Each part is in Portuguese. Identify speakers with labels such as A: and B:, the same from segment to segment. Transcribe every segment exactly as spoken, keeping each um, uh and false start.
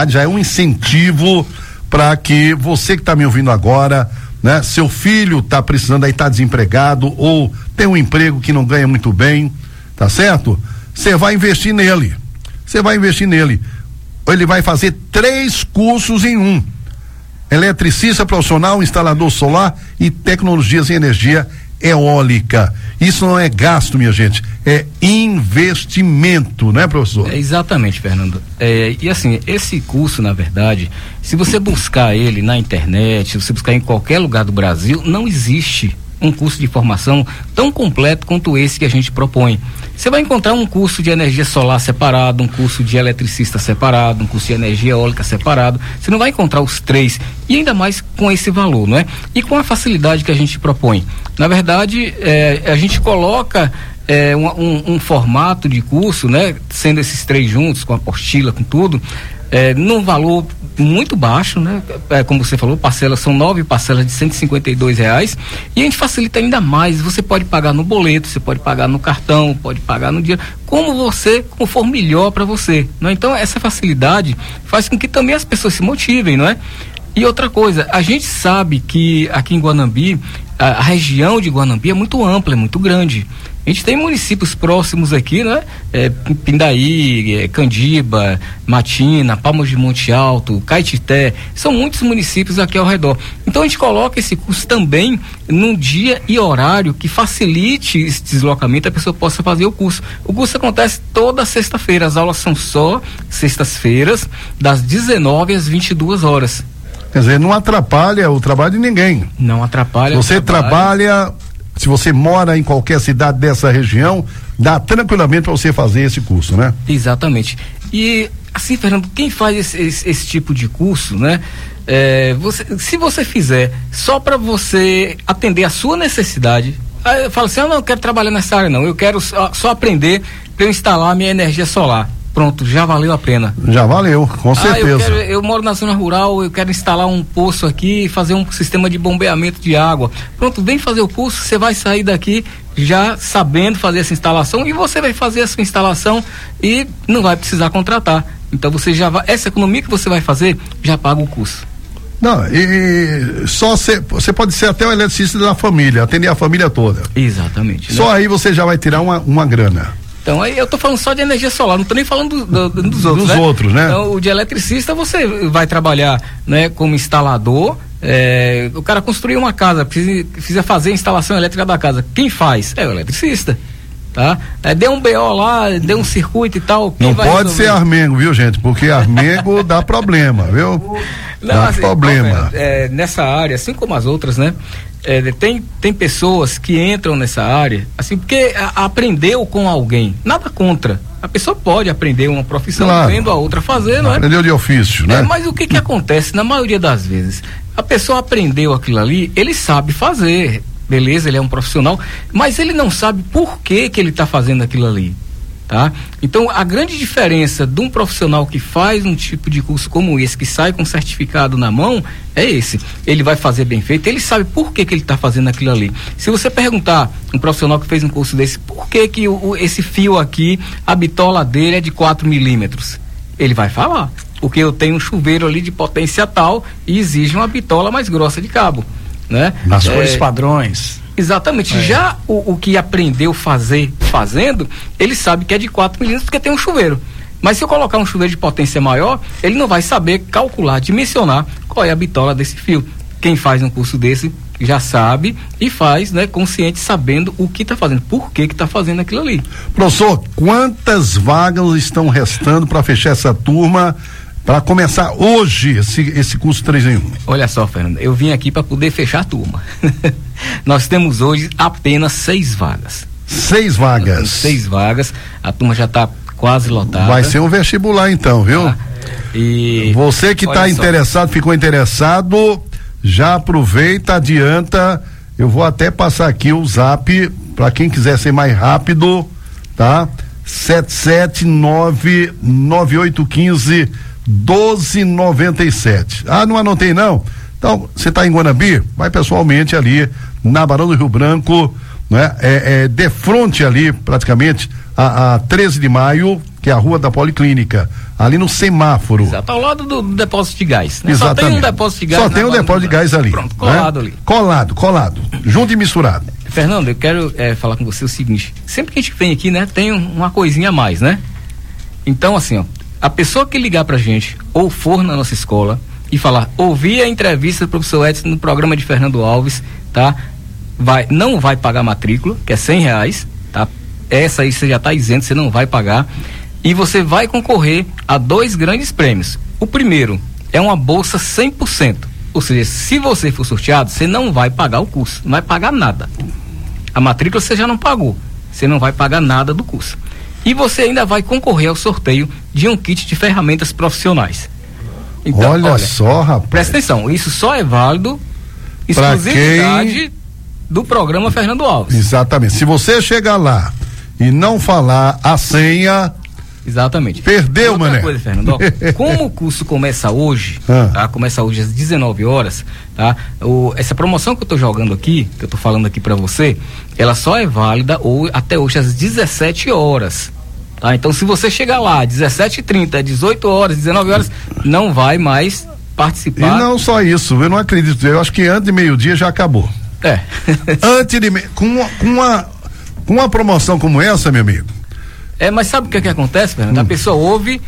A: já é um incentivo para que você que está me ouvindo agora, né? Seu filho está precisando aí, está desempregado ou tem um emprego que não ganha muito bem, tá certo? Você vai investir nele, você vai investir nele, ele vai fazer três cursos em um: eletricista profissional, instalador solar e tecnologias em energia eólica. Isso não é gasto, minha gente, é investimento, né, professor?
B: É, exatamente, Fernando. É, e assim, esse curso, na verdade, se você buscar ele na internet, se você buscar em qualquer lugar do Brasil, não existe um curso de formação tão completo quanto esse que a gente propõe. Você vai encontrar um curso de energia solar separado, um curso de eletricista separado, um curso de energia eólica separado. Você não vai encontrar os três, e ainda mais com esse valor, não é? E com a facilidade que a gente propõe. Na verdade, é, a gente coloca é, um, um, um formato de curso, né? Sendo esses três juntos, com a apostila, com tudo, é, num valor muito baixo, né? É, como você falou, parcelas são nove parcelas de cento e cinquenta e dois reais, e a gente facilita ainda mais. Você pode pagar no boleto, você pode pagar no cartão, pode pagar no dia, como você, como for melhor para você, não é? Então essa facilidade faz com que também as pessoas se motivem, não é? E outra coisa, a gente sabe que aqui em Guanambi, a, a região de Guanambi é muito ampla, é muito grande. A gente tem municípios próximos aqui, né? É, Pindaí, é, Candiba, Matina, Palmas de Monte Alto, Caetité, são muitos municípios aqui ao redor. Então a gente coloca esse curso também num dia e horário que facilite esse deslocamento, a pessoa possa fazer o curso. O curso acontece toda sexta-feira, as aulas são só sextas-feiras, das dezenove às vinte e duas horas.
A: Quer dizer, não atrapalha o trabalho de ninguém.
B: Não atrapalha.
A: Você
B: o trabalho.
A: trabalha, se você mora em qualquer cidade dessa região, dá tranquilamente para você fazer esse curso, né?
B: Exatamente. E assim, Fernando, quem faz esse, esse, esse tipo de curso, né? É, você, se você fizer só para você atender a sua necessidade, aí eu falo assim, eu não quero trabalhar nessa área não, eu quero só, só aprender para eu instalar a minha energia solar. Pronto, já valeu a pena.
A: Já valeu, com certeza.
B: Ah, eu, quero, eu moro na zona rural, eu quero instalar um poço aqui, fazer um sistema de bombeamento de água. Pronto, vem fazer o curso, você vai sair daqui já sabendo fazer essa instalação, e você vai fazer essa instalação e não vai precisar contratar. Então você já vai, essa economia que você vai fazer, já paga o curso.
A: Não, e só você pode ser até o eletricista da família, atender a família toda.
B: Exatamente.
A: Só
B: né?
A: aí você já vai tirar uma, uma grana.
B: Então, aí eu tô falando só de energia solar, não tô nem falando do, do, dos outros,
A: dos
B: né?
A: outros, né?
B: Então, o de eletricista, você vai trabalhar, né, como instalador, é, o cara construiu uma casa, precisa, precisa fazer a instalação elétrica da casa. Quem faz? É o eletricista, tá? É, deu um B O lá, deu um circuito e tal.
A: Não pode resolver? Ser Armengo, viu, gente? Porque Armengo dá problema, viu?
B: Não,
A: dá
B: assim,
A: problema.
B: É, nessa área, assim como as outras, né? É, tem, tem pessoas que entram nessa área, assim, porque a, aprendeu com alguém, nada contra. A pessoa pode aprender uma profissão, claro, vendo a outra fazer, não é?
A: Aprendeu de ofício, né?
B: É, mas o que que acontece na maioria das vezes? A pessoa aprendeu aquilo ali, ele sabe fazer, beleza, ele é um profissional, mas ele não sabe por que que ele está fazendo aquilo ali. Tá? Então a grande diferença de um profissional que faz um tipo de curso como esse, que sai com certificado na mão, é esse. Ele vai fazer bem feito, ele sabe por que que ele está fazendo aquilo ali. Se você perguntar um profissional que fez um curso desse, por que que o, o, esse fio aqui, a bitola dele é de quatro milímetros, ele vai falar, porque eu tenho um chuveiro ali de potência tal e exige uma bitola mais grossa de cabo, né?
C: Nas
B: é,
C: cores padrões.
B: Exatamente, é. Já o, o que aprendeu fazer, fazendo, ele sabe que é de quatro milímetros porque tem um chuveiro. Mas se eu colocar um chuveiro de potência maior, ele não vai saber calcular, dimensionar qual é a bitola desse fio. Quem faz um curso desse já sabe e faz, né, consciente, sabendo o que está fazendo, por que que está fazendo aquilo ali.
A: Professor, quantas vagas estão restando para fechar essa turma, para começar hoje esse, esse curso três em um?
B: Olha só, Fernando, eu vim aqui para poder fechar a turma. Nós temos hoje apenas seis vagas.
A: Seis vagas?
B: Seis vagas, a turma já está quase lotada.
A: Vai ser um vestibular então, viu?
B: Ah, e
A: você que está interessado, ficou interessado, já aproveita, adianta. Eu vou até passar aqui o zap para quem quiser ser mais rápido, tá? sete sete nove nove oito um cinco doze noventa e sete. Ah, não anotei não? Então, você está em Guanambi? Vai pessoalmente ali na Barão do Rio Branco, né? É, é de frente ali, praticamente, a, a treze de maio, que é a rua da Policlínica, ali no semáforo.
B: Exato, ao lado do, do depósito de gás, né?
A: Exatamente.
B: Só tem um depósito de gás.
A: Só tem um depósito de gás ali.
B: Pronto, colado, né? Ali.
A: Colado, colado, junto e misturado.
B: Fernando, eu quero é, falar com você o seguinte, sempre que a gente vem aqui, né, tem uma coisinha a mais, né? Então, assim, ó, a pessoa que ligar pra gente, ou for na nossa escola, e falar, ouvi a entrevista do professor Edson no programa de Fernando Alves, tá? Vai, não vai pagar matrícula, que é cem reais, tá? Essa aí você já tá isento, você não vai pagar. E você vai concorrer a dois grandes prêmios. O primeiro é uma bolsa cem por cento. Ou seja, se você for sorteado, você não vai pagar o curso, não vai pagar nada. A matrícula você já não pagou, você não vai pagar nada do curso. E você ainda vai concorrer ao sorteio de um kit de ferramentas profissionais. Então,
A: olha, olha só, rapaz.
B: Presta atenção, isso só é válido exclusividade quem... do programa Fernando Alves.
A: Exatamente. Se você chegar lá e não falar a senha,
B: exatamente.
A: Perdeu,
B: outra
A: mané.
B: Coisa, Fernando, ó, como o curso começa hoje, ah. tá? Começa hoje às dezenove horas, tá? O, essa promoção que eu tô jogando aqui, que eu tô falando aqui para você, ela só é válida ou, até hoje às dezessete horas. Tá? Então, se você chegar lá, dezessete e trinta, dezoito horas, dezenove horas, não vai mais participar.
A: E não só isso, eu não acredito, eu acho que antes de meio-dia já acabou.
B: É.
A: Antes de me... com uma, com uma com uma promoção como essa, meu amigo.
B: É, mas sabe o que é que acontece, Fernando? Hum. A pessoa ouve,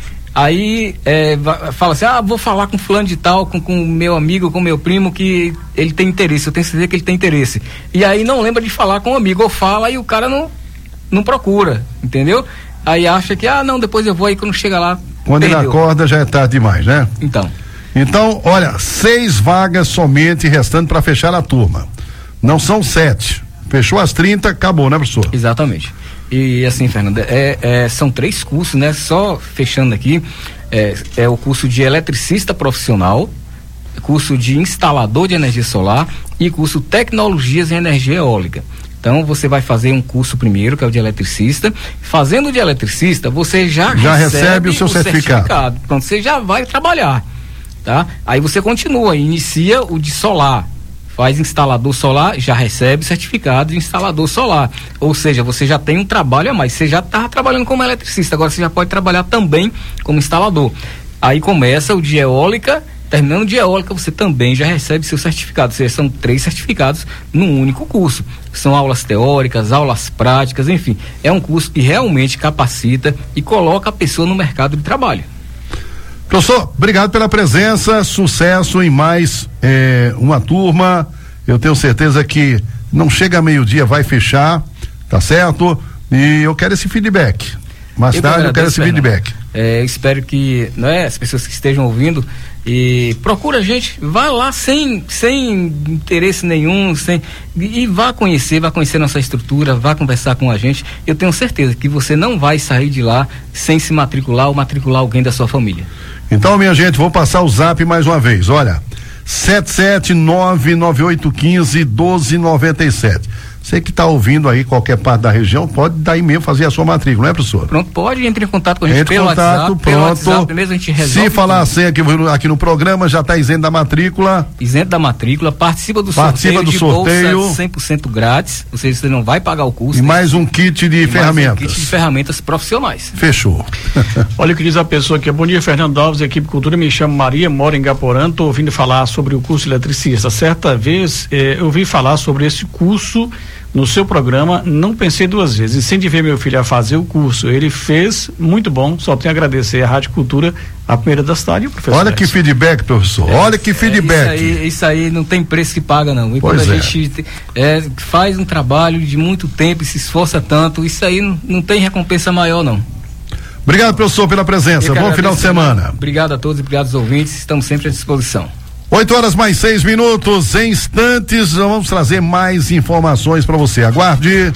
B: aí é, fala assim, ah, vou falar com fulano de tal, com com meu amigo, com meu primo, que ele tem interesse, eu tenho certeza que ele tem interesse. E aí não lembra de falar com o amigo, ou fala e o cara não, não procura, entendeu? Aí acha que, ah, não, depois eu vou, aí quando chega lá,
A: quando
B: perdeu.
A: Ele acorda já é tarde demais, né?
B: Então.
A: Então, olha, seis vagas somente restando para fechar a turma. Não são sete. Fechou às trinta, acabou, né, professor?
B: Exatamente. E assim, Fernando, é, é, são três cursos, né? Só fechando aqui, é, é o curso de eletricista profissional, curso de instalador de energia solar e curso tecnologias em energia eólica. Então, você vai fazer um curso primeiro, que é o de eletricista. Fazendo o de eletricista, você já,
A: já
B: recebe,
A: recebe o seu o certificado. certificado.
B: Pronto, você já vai trabalhar, tá? Aí você continua, inicia o de solar. Faz instalador solar, já recebe certificado de instalador solar. Ou seja, você já tem um trabalho a mais. Você já está trabalhando como eletricista, agora você já pode trabalhar também como instalador. Aí começa o de eólica. Terminando de eólica, você também já recebe seu certificado. Ou seja, são três certificados num único curso. São aulas teóricas, aulas práticas, enfim. É um curso que realmente capacita e coloca a pessoa no mercado de trabalho.
A: Professor, obrigado pela presença, sucesso em mais eh, uma turma. Eu tenho certeza que não chega a meio-dia, vai fechar, tá certo? E eu quero esse feedback. Mais eu tarde agradeço, eu quero esse Fernando. feedback.
B: É, espero que, não é, as pessoas que estejam ouvindo, e procura a gente, vá lá sem, sem interesse nenhum, sem, e vá conhecer, vá conhecer nossa estrutura, vá conversar com a gente. Eu tenho certeza que você não vai sair de lá sem se matricular ou matricular alguém da sua família.
A: Então, minha gente, vou passar o zap mais uma vez, olha, sete sete nove nove oito um cinco um dois nove sete. Você que está ouvindo aí qualquer parte da região, pode daí mesmo fazer a sua matrícula, não é, professor?
B: Pronto, pode, entre em contato com a gente
A: entre
B: pelo
A: contato,
B: WhatsApp,
A: pronto.
B: pelo WhatsApp mesmo, a gente resolve.
A: Se falar assim aqui, aqui no programa, já está isento da matrícula.
B: Isento da matrícula, participa do
A: participa
B: sorteio
A: do
B: de
A: sorteio.
B: bolsa cem por cento grátis, ou seja, você não vai pagar o custo.
A: E mais um kit de ferramentas.
B: Mais um kit de ferramentas profissionais.
A: Fechou.
C: Olha o que diz a pessoa aqui, bom dia, Fernando Alves, equipe Cultura, me chamo Maria, moro em Gaporã, estou ouvindo falar sobre o curso de eletricista. Certa vez eh, eu ouvi falar sobre esse curso no seu programa, não pensei duas vezes, incentivei meu filho a fazer o curso, ele fez, muito bom, só tenho a agradecer à Rádio Cultura, a primeira da cidade, o professor.
A: Olha que feedback, professor, é, olha que feedback.
B: É, isso, aí, isso aí não tem preço que paga, não. E
A: pois
B: quando a
A: é.
B: gente é, faz um trabalho de muito tempo e se esforça tanto, isso aí não, não tem recompensa maior, não.
A: Obrigado, professor, pela presença, bom final de semana.
B: Obrigado a todos e obrigado aos ouvintes, estamos sempre à disposição.
A: oito horas mais seis minutos, em instantes vamos trazer mais informações para você. Aguarde.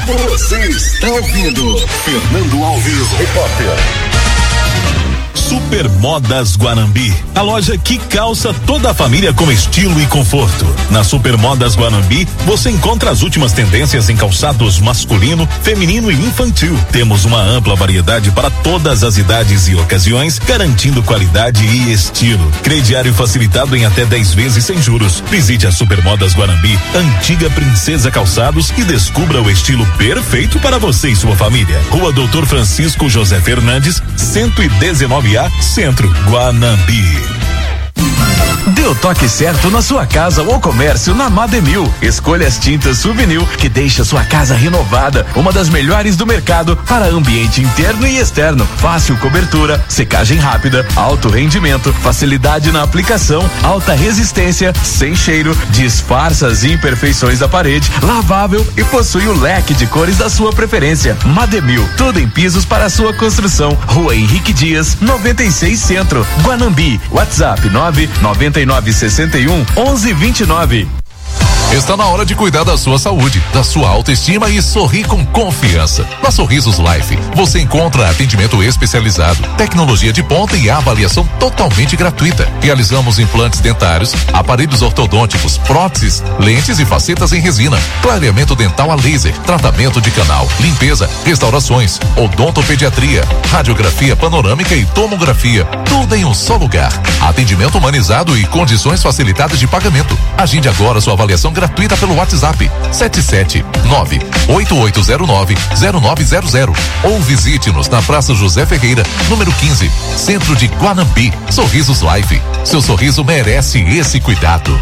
D: Você está ouvindo Fernando Alves, repórter. Super Supermodas Guanambi, a loja que calça toda a família com estilo e conforto. Na Supermodas Guanambi, você encontra as últimas tendências em calçados masculino, feminino e infantil. Temos uma ampla variedade para todas as idades e ocasiões, garantindo qualidade e estilo. Crediário facilitado em até dez vezes sem juros. Visite a Supermodas Guanambi, antiga Princesa Calçados, e descubra o estilo perfeito para você e sua família. Rua Doutor Francisco José Fernandes, cento e dezenove A, Centro, Guanambi.
E: Dê o toque certo na sua casa ou comércio na Mademil. Escolha as tintas Souvenir que deixa sua casa renovada. Uma das melhores do mercado para ambiente interno e externo. Fácil cobertura, secagem rápida, alto rendimento, facilidade na aplicação, alta resistência, sem cheiro, disfarça as imperfeições da parede, lavável e possui o leque de cores da sua preferência. Mademil, tudo em pisos para a sua construção. Rua Henrique Dias, noventa e seis Centro, Guanambi. WhatsApp nove nove nove seis um onze vinte e nove.
F: Está na hora de cuidar da sua saúde, da sua autoestima e sorrir com confiança. Na Sorrisos Life, você encontra atendimento especializado, tecnologia de ponta e avaliação totalmente gratuita. Realizamos implantes dentários, aparelhos ortodônticos, próteses, lentes e facetas em resina, clareamento dental a laser, tratamento de canal, limpeza, restaurações, odontopediatria, radiografia panorâmica e tomografia, tudo em um só lugar. Atendimento humanizado e condições facilitadas de pagamento. Agende agora sua avaliação gratuita pelo WhatsApp sete sete nove oito oito zero nove zero nove zero zero ou visite-nos na Praça José Ferreira, número quinze, Centro de Guanambi. Sorrisos Life, seu sorriso merece esse cuidado.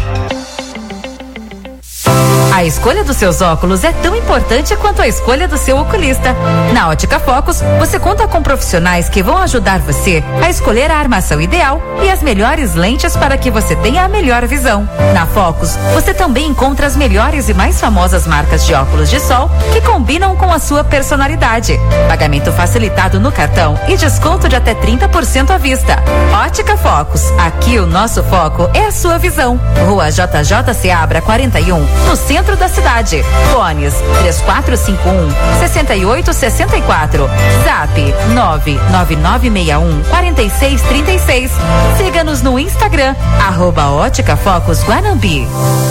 G: A escolha dos seus óculos é tão importante quanto a escolha do seu oculista. Na Ótica Focus, você conta com profissionais que vão ajudar você a escolher a armação ideal e as melhores lentes para que você tenha a melhor visão. Na Focus, você também encontra as melhores e mais famosas marcas de óculos de sol que combinam com a sua personalidade. Pagamento facilitado no cartão e desconto de até trinta por cento à vista. Ótica Focus, aqui o nosso foco é a sua visão. Rua J J Seabra quarenta e um, no centro da cidade. Fones três quatro cinco um, seis oito seis quatro. Zap nove nove nove seis um, quatro seis três seis. Siga-nos no Instagram, arroba Ótica Focus Guanambi.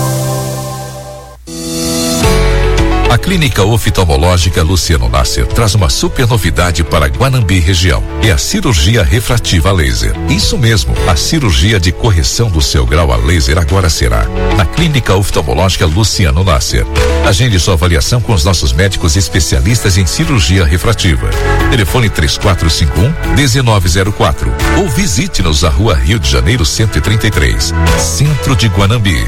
F: A Clínica Oftalmológica Luciano Nasser traz uma super novidade para Guanambi região. É a cirurgia refrativa laser. Isso mesmo, a cirurgia de correção do seu grau a laser agora será na Clínica Oftalmológica Luciano Nasser. Agende sua avaliação com os nossos médicos especialistas em cirurgia refrativa. Telefone três quatro cinco um, um nove zero quatro ou visite-nos na Rua Rio de Janeiro cento e trinta e três, Centro de Guanambi.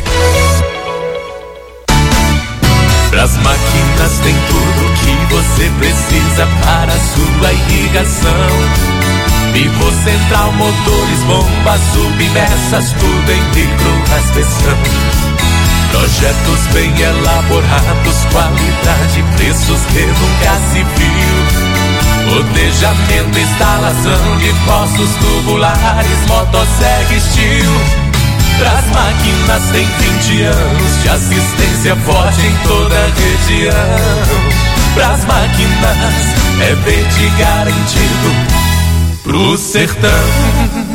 H: Pras máquinas tem tudo que você precisa para sua irrigação. Pivo central, motores, bombas submersas, tudo em micro-aspersão. Projetos bem elaborados, qualidade, preços que nunca se viu. Rotejamento, instalação de poços tubulares, motosserra Steel. Pras máquinas tem vinte anos de assistência forte em toda a região. Pras máquinas é verde garantido pro sertão.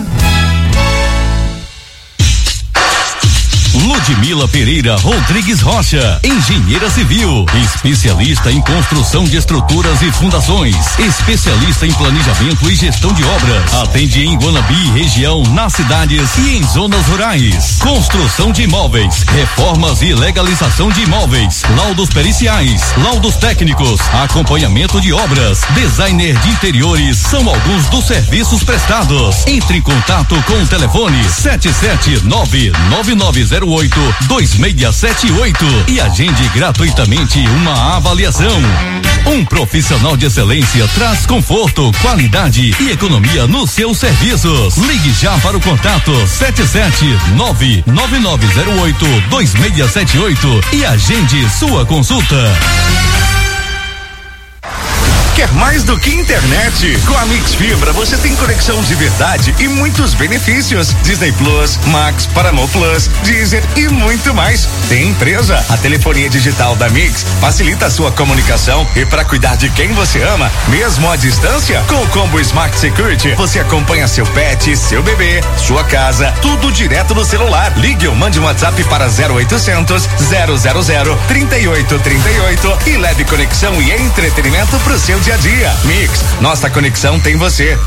I: Ludmila Pereira Rodrigues Rocha, engenheira civil, especialista em construção de estruturas e fundações, especialista em planejamento e gestão de obras. Atende em Guanambi, região, nas cidades e em zonas rurais. Construção de imóveis, reformas e legalização de imóveis, laudos periciais, laudos técnicos, acompanhamento de obras, designer de interiores, são alguns dos serviços prestados. Entre em contato com o telefone sete sete nove nove nove zero oito dois seis sete oito e agende gratuitamente uma avaliação. Um profissional de excelência traz conforto, qualidade e economia nos seus serviços. Ligue já para o contato sete sete nove nove nove zero oito dois seis sete oito e agende sua consulta.
J: Quer mais do que internet? Com a Mix Fibra você tem conexão de verdade e muitos benefícios. Disney Plus, Max, Paramount Plus, Deezer e muito mais. Tem empresa. A telefonia digital da Mix facilita a sua comunicação e para cuidar de quem você ama, mesmo à distância, com o combo Smart Security, você acompanha seu pet, seu bebê, sua casa, tudo direto no celular. Ligue ou mande um WhatsApp para zero oitocentos, zero zero zero, trinta e oito trinta e oito e leve conexão e entretenimento pro seu dia a dia. Mix, nossa conexão tem você.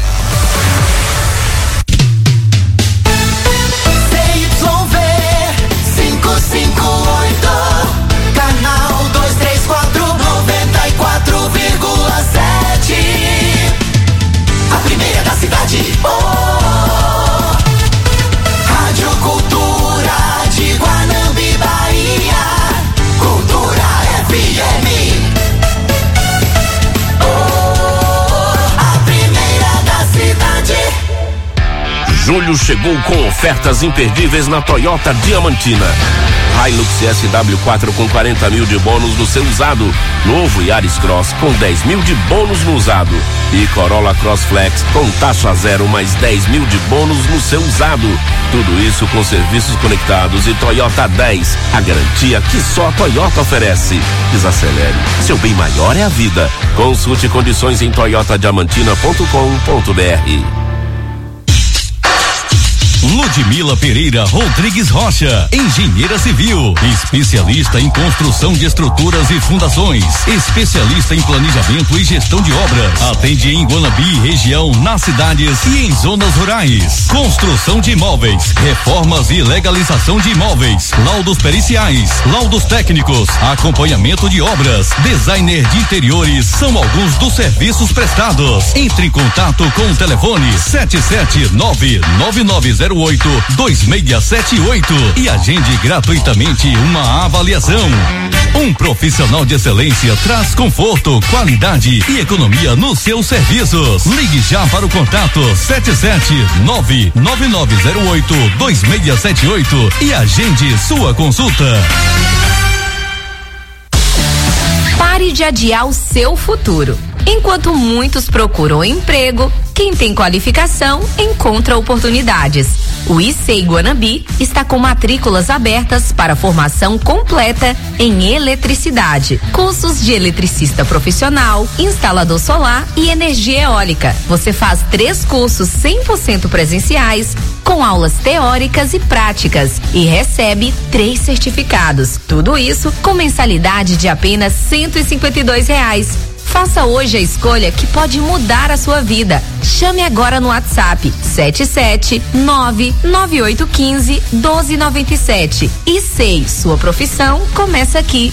H: C Y V cinco cinco oito, canal dois três quatro, noventa e quatro vírgula sete. A primeira da cidade. Oh, Rádio Cultura de Guanambi, Bahia. Cultura F M.
K: Julho chegou com ofertas imperdíveis na Toyota Diamantina. Hilux S W quatro com quarenta mil de bônus no seu usado. Novo Yaris Cross com dez mil de bônus no usado. E Corolla Cross Flex com taxa zero mais dez mil de bônus no seu usado. Tudo isso com serviços conectados e Toyota dez. A garantia que só a Toyota oferece. Desacelere. Seu bem maior é a vida. Consulte condições em toyota diamantina ponto com ponto b r.
I: Ludmila Pereira Rodrigues Rocha, engenheira civil, especialista em construção de estruturas e fundações, especialista em planejamento e gestão de obras. Atende em Guanambi, região, nas cidades e em zonas rurais. Construção de imóveis, reformas e legalização de imóveis, laudos periciais, laudos técnicos, acompanhamento de obras, designer de interiores, são alguns dos serviços prestados. Entre em contato com o telefone sete sete nove nove nove zero oito dois seis sete oito e agende gratuitamente uma avaliação. Um profissional de excelência traz conforto, qualidade e economia nos seus serviços. Ligue já para o contato sete sete nove nove nove zero oito dois seis sete oito e agende sua consulta.
G: Pare de adiar o seu futuro. Enquanto muitos procuram emprego, quem tem qualificação encontra oportunidades. O I C E Guanambi está com matrículas abertas para formação completa em eletricidade, cursos de eletricista profissional, instalador solar e energia eólica. Você faz três cursos cem por cento presenciais, com aulas teóricas e práticas, e recebe três certificados. Tudo isso com mensalidade de apenas cento e cinquenta e dois reais. Faça hoje a escolha que pode mudar a sua vida. Chame agora no WhatsApp sete sete nove nove oito um cinco um dois nove sete. E sei, sua profissão começa aqui.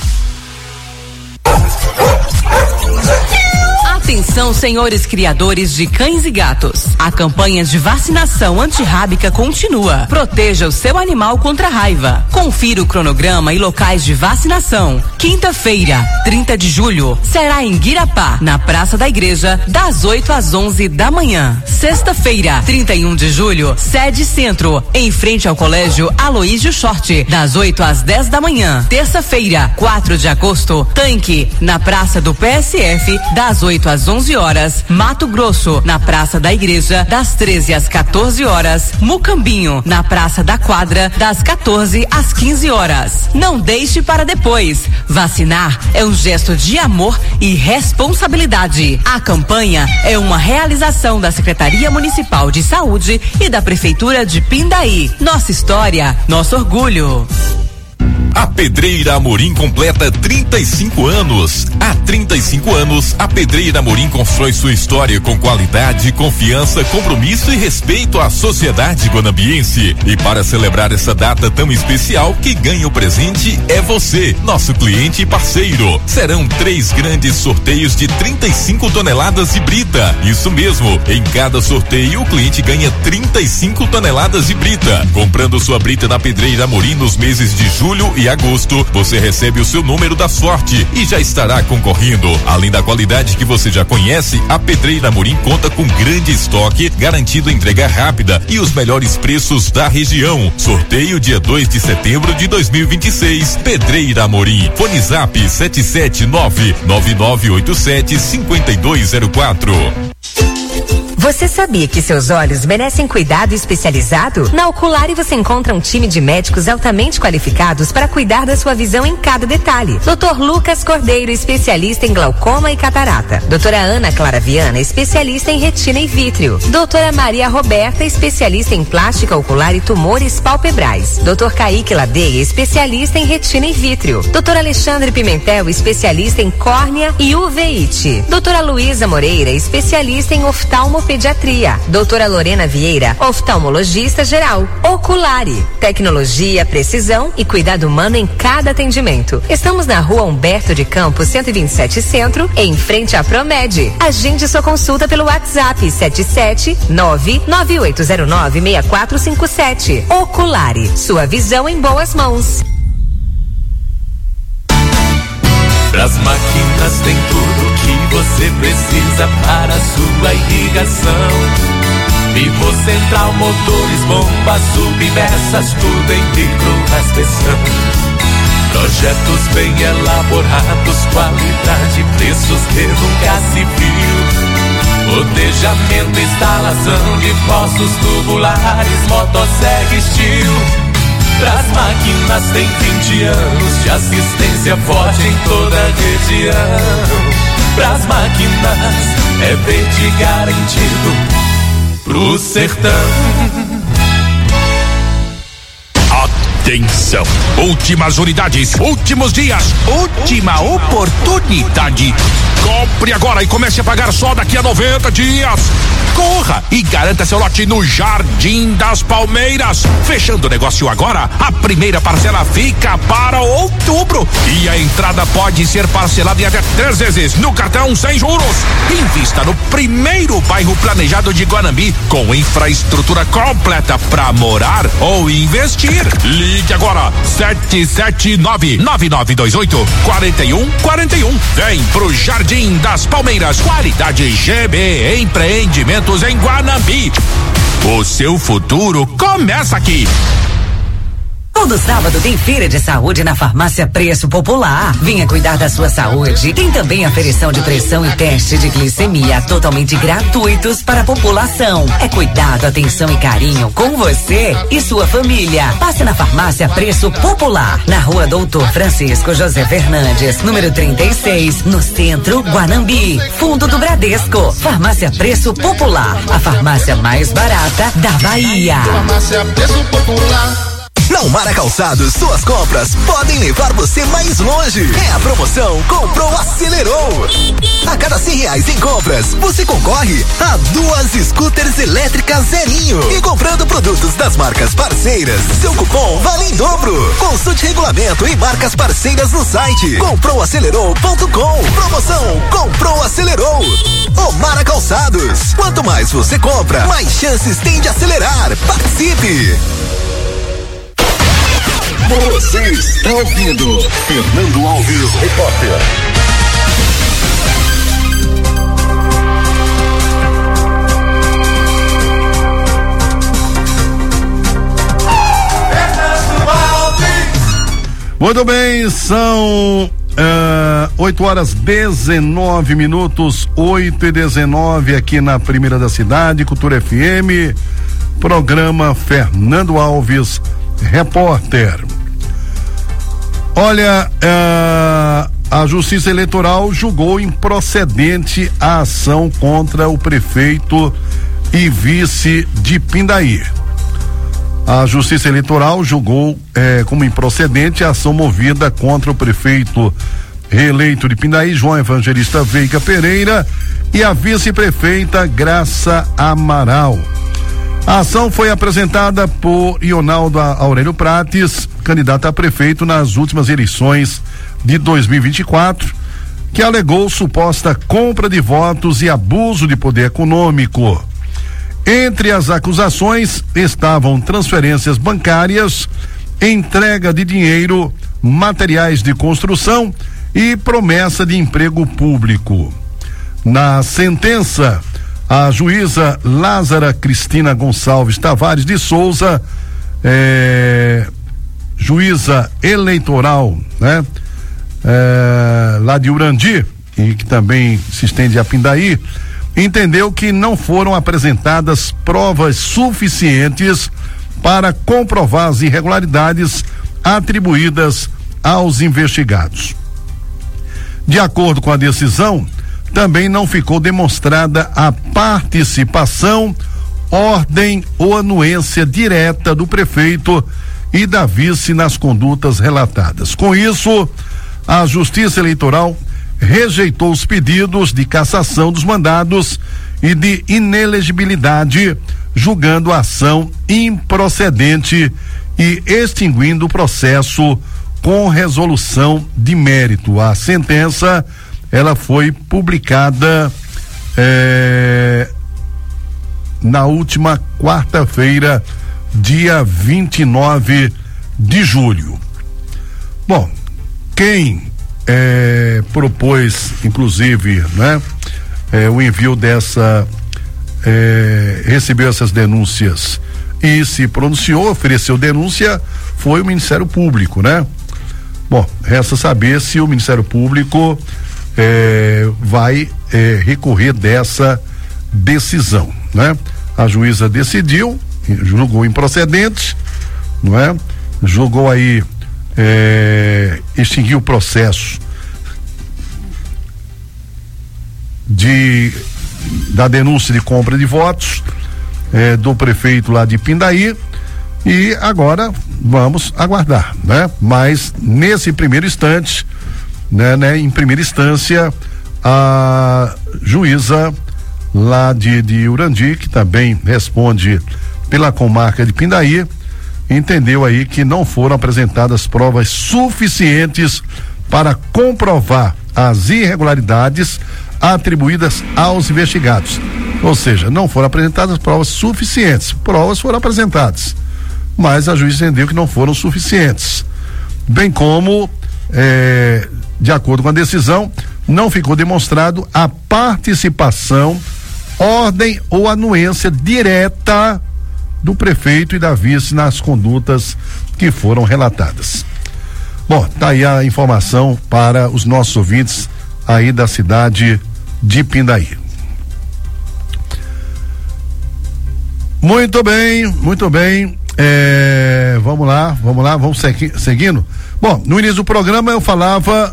L: Atenção, senhores criadores de cães e gatos. A campanha de vacinação antirrábica continua. Proteja o seu animal contra a raiva. Confira o cronograma e locais de vacinação. Quinta-feira, trinta de julho, será em Guirapá, na Praça da Igreja, das oito às onze da manhã. Sexta-feira, trinta e um de julho, sede Centro, em frente ao Colégio Aloísio Short, das oito às dez da manhã. Terça-feira, quatro de agosto, Tanque, na Praça do P S F, das oito às onze horas. Mato Grosso, na Praça da Igreja, das treze às quatorze horas. Mucambinho, na Praça da Quadra, das quatorze às quinze horas. Não deixe para depois. Vacinar é um gesto de amor e responsabilidade. A campanha é uma realização da Secretaria Municipal de Saúde e da Prefeitura de Pindaí. Nossa história, nosso orgulho.
D: A Pedreira Amorim completa trinta e cinco anos. Há trinta e cinco anos, a Pedreira Amorim constrói sua história com qualidade, confiança, compromisso e respeito à sociedade guanambiense. E para celebrar essa data tão especial, que ganha o presente é você, nosso cliente e parceiro. Serão três grandes sorteios de trinta e cinco toneladas de brita. Isso mesmo, em cada sorteio o cliente ganha trinta e cinco toneladas de brita. Comprando sua brita na Pedreira Amorim nos meses de julho e Em agosto, você recebe o seu número da sorte e já estará concorrendo. Além da qualidade que você já conhece, a Pedreira Amorim conta com grande estoque, garantido entrega rápida e os melhores preços da região. Sorteio dia dois de setembro de dois mil e vinte e seis. Pedreira Amorim. Fone Zap sete sete nove nove nove oito sete cinco dois zero quatro.
M: Você sabia que seus olhos merecem cuidado especializado? Na Oculari você encontra um time de médicos altamente qualificados para cuidar da sua visão em cada detalhe. doutor Lucas Cordeiro, especialista em glaucoma e catarata. doutora Ana Clara Viana, especialista em retina e vítreo. doutora Maria Roberta, especialista em plástica ocular e tumores palpebrais. doutor Kaique Ladeia, especialista em retina e vítreo. doutor Alexandre Pimentel, especialista em córnea e uveíte. doutora Luísa Moreira, especialista em oftalmopediatria. doutora Lorena Vieira, oftalmologista geral. Oculari, tecnologia, precisão e cuidado humano em cada atendimento. Estamos na rua Humberto de Campos, cento e vinte e sete Centro, em frente à Promed. Agende sua consulta pelo WhatsApp sete sete nove nove oito zero nove seis quatro cinco sete. Oculari, sua visão em boas mãos.
H: Pras máquinas tem tudo que você precisa para a sua irrigação. Pivô central, motores, bombas, submersas, tudo em micro-raspeção. Projetos bem elaborados, qualidade, preços que nunca se viu. Rotejamento, instalação de poços tubulares, motosserra Steel. Pras máquinas tem vinte anos de assistência forte em toda a região. Pras máquinas é verde garantido pro sertão.
N: Atenção! Últimas unidades, últimos dias, última oportunidade. Compre agora e comece a pagar só daqui a noventa dias. Corra e garanta seu lote no Jardim das Palmeiras. Fechando o negócio agora, a primeira parcela fica para outubro. E a entrada pode ser parcelada em até três vezes no cartão sem juros. Invista no primeiro bairro planejado de Guanambi, com infraestrutura completa para morar ou investir. Ligue agora, sete sete nove nove nove dois oito quatro um quatro um. Vem pro Jardim das Palmeiras. Qualidade G B Empreendimentos em Guanambi. O seu futuro começa aqui.
O: Todo sábado tem feira de saúde na Farmácia Preço Popular. Venha cuidar da sua saúde. Tem também aferição de pressão e teste de glicemia totalmente gratuitos para a população. É cuidado, atenção e carinho com você e sua família. Passe na Farmácia Preço Popular, na Rua Doutor Francisco José Fernandes, número trinta e seis, no centro, Guanambi. Fundo do Bradesco. Farmácia Preço Popular, a farmácia mais barata da Bahia.
H: Farmácia Preço Popular.
P: Na Umara Calçados, suas compras podem levar você mais longe. É a promoção Comprou, Acelerou. A cada cem reais em compras, você concorre a duas scooters elétricas zerinho. E comprando produtos das marcas parceiras, seu cupom vale em dobro. Consulte regulamento e marcas parceiras no site comprou acelerou ponto com. Promoção Comprou, Acelerou. Umara Calçados. Quanto mais você compra, mais chances tem de acelerar. Participe!
Q: Você está ouvindo Fernando Alves, repórter.
A: Muito bem, são uh, oito horas dezenove minutos, oito e dezenove aqui na Primeira da Cidade, Cultura F M, programa Fernando Alves, repórter. Olha, uh, a Justiça Eleitoral julgou improcedente a ação contra o prefeito e vice de Pindaí. A Justiça Eleitoral julgou eh, como improcedente a ação movida contra o prefeito reeleito de Pindaí, João Evangelista Veiga Pereira, e a vice-prefeita Graça Amaral. A ação foi apresentada por Ionaldo Aurélio Prates, candidato a prefeito nas últimas eleições de dois mil e vinte e quatro, que alegou suposta compra de votos e abuso de poder econômico. Entre as acusações estavam transferências bancárias, entrega de dinheiro materiais de construção e promessa de emprego público. Na sentença, a juíza Lázara Cristina Gonçalves Tavares de Souza, é, juíza eleitoral, né? É, lá de Urandi, e que também se estende a Pindaí, entendeu que não foram apresentadas provas suficientes para comprovar as irregularidades atribuídas aos investigados. De acordo com a decisão, também não ficou demonstrada a participação, ordem ou anuência direta do prefeito e da vice nas condutas relatadas. Com isso, a Justiça Eleitoral rejeitou os pedidos de cassação dos mandados e de inelegibilidade, julgando a ação improcedente e extinguindo o processo com resolução de mérito. A sentença, ela foi publicada é, na última quarta-feira, dia vinte e nove de julho. Bom, quem é, propôs, inclusive, né, é, o envio dessa, é, recebeu essas denúncias e se pronunciou, ofereceu denúncia, foi o Ministério Público, né? Bom, resta saber se o Ministério Público é, vai é, recorrer dessa decisão, né? A juíza decidiu, julgou improcedente, não é? Julgou aí, é, extinguiu o processo de da denúncia de compra de votos é, do prefeito lá de Pindaí, e agora vamos aguardar, né? Mas nesse primeiro instante, né, né, em primeira instância, a juíza lá de, de Urandi, que também responde pela comarca de Pindaí, entendeu aí que não foram apresentadas provas suficientes para comprovar as irregularidades atribuídas aos investigados. Ou seja, não foram apresentadas provas suficientes. Provas foram apresentadas, mas a juíza entendeu que não foram suficientes. Bem como, é, de acordo com a decisão, não ficou demonstrado a participação, ordem ou anuência direta do prefeito e da vice nas condutas que foram relatadas. Bom, tá aí a informação para os nossos ouvintes aí da cidade de Pindaí. Muito bem, muito bem. É, vamos lá, vamos lá, vamos segui, seguindo. Bom, no início do programa eu falava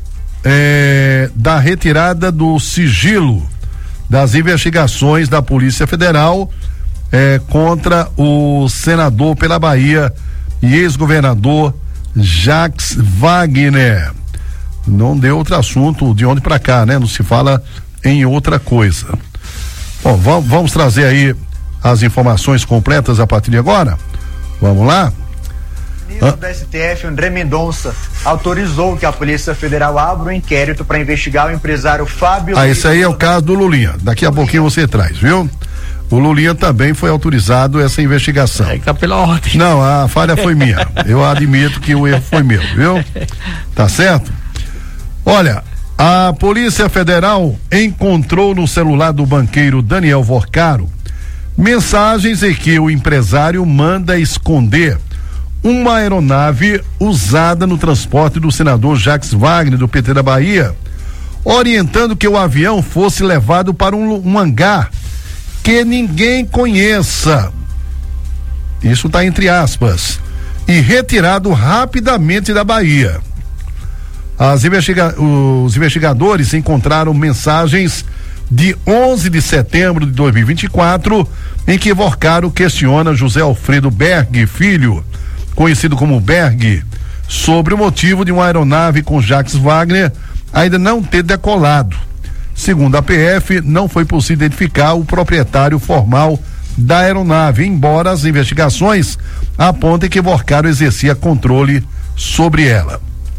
A: é, da retirada do sigilo das investigações da Polícia Federal é, contra o senador pela Bahia e ex-governador Jacques Wagner. Não deu outro assunto de onde para cá, né? Não se fala em outra coisa. Bom, vamos, vamos trazer aí as informações completas a partir de agora. Vamos lá?
R: O ministro da S T F, André Mendonça, autorizou que a Polícia Federal abra um inquérito para investigar o empresário Fábio.
A: Ah, esse aí é o caso do Lulinha. Daqui a pouquinho você traz, viu? O Lulinha também foi autorizado essa investigação.
C: É que tá pela ordem.
A: Não, a falha foi minha. Eu admito que o erro foi meu, viu? Tá certo? Olha, a Polícia Federal encontrou no celular do banqueiro Daniel Vorcaro mensagens em que o empresário manda esconder uma aeronave usada no transporte do senador Jacques Wagner, do P T da Bahia, orientando que o avião fosse levado para um, um hangar que ninguém conheça. Isso está entre aspas. E retirado rapidamente da Bahia. As investiga- os investigadores encontraram mensagens de onze de setembro de dois mil e vinte e quatro, em que Vorcaro questiona José Alfredo Berg, filho, conhecido como Berg, sobre o motivo de uma aeronave com Jacques Wagner ainda não ter decolado. Segundo a P F, não foi possível identificar o proprietário formal da aeronave, embora as investigações apontem que Vorcaro exercia controle sobre ela.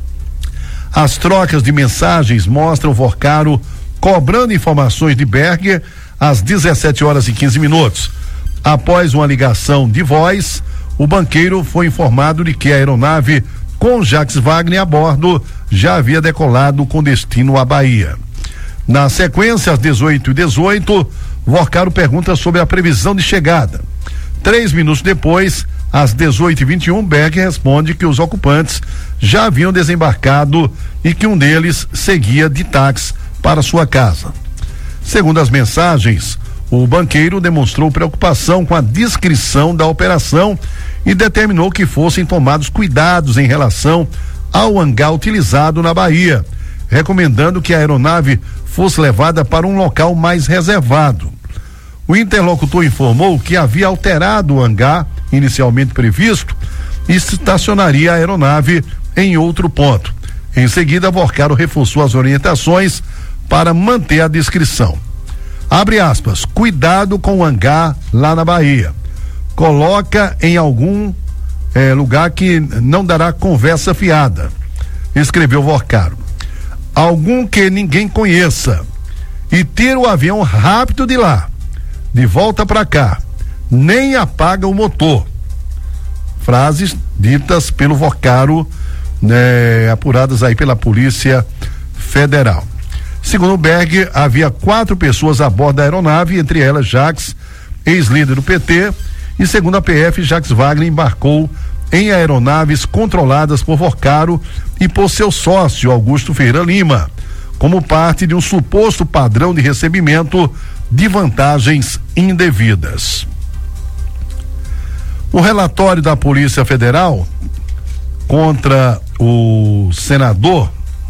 A: As trocas de mensagens mostram Vorcaro cobrando informações de Berger às dezessete horas e quinze minutos. Após uma ligação de voz, o banqueiro foi informado de que a aeronave com Jacques Wagner a bordo, já havia decolado com destino à Bahia. Na sequência, às dezoito e dezoito, Vorcaro pergunta sobre a previsão de chegada. Três minutos depois, às dezoito e vinte e um, Berg responde que os ocupantes já haviam desembarcado e que um deles seguia de táxi para sua casa. Segundo as mensagens, o banqueiro demonstrou preocupação com a descrição da operação e determinou que fossem tomados cuidados em relação ao hangar utilizado na Bahia, recomendando que a aeronave fosse levada para um local mais reservado. O interlocutor informou que havia alterado o hangar inicialmente previsto e estacionaria a aeronave em outro ponto. Em seguida, Vorcaro reforçou as orientações para manter a descrição. Abre aspas, cuidado com o hangar lá na Bahia. Coloca em algum eh, lugar que não dará conversa fiada, escreveu Vorcaro. Algum que ninguém conheça e tira o avião rápido de lá, de volta para cá, nem apaga o motor. Frases ditas pelo Vorcaro, né, apuradas aí pela Polícia Federal. Segundo Berg, havia quatro pessoas a bordo da aeronave, entre elas Jacques, ex-líder do P T, e segundo a P F, Jacques Wagner embarcou em aeronaves controladas por Vorcaro e por seu sócio Augusto Ferreira Lima, como parte de um suposto padrão de recebimento de vantagens indevidas. O relatório da Polícia Federal contra o senador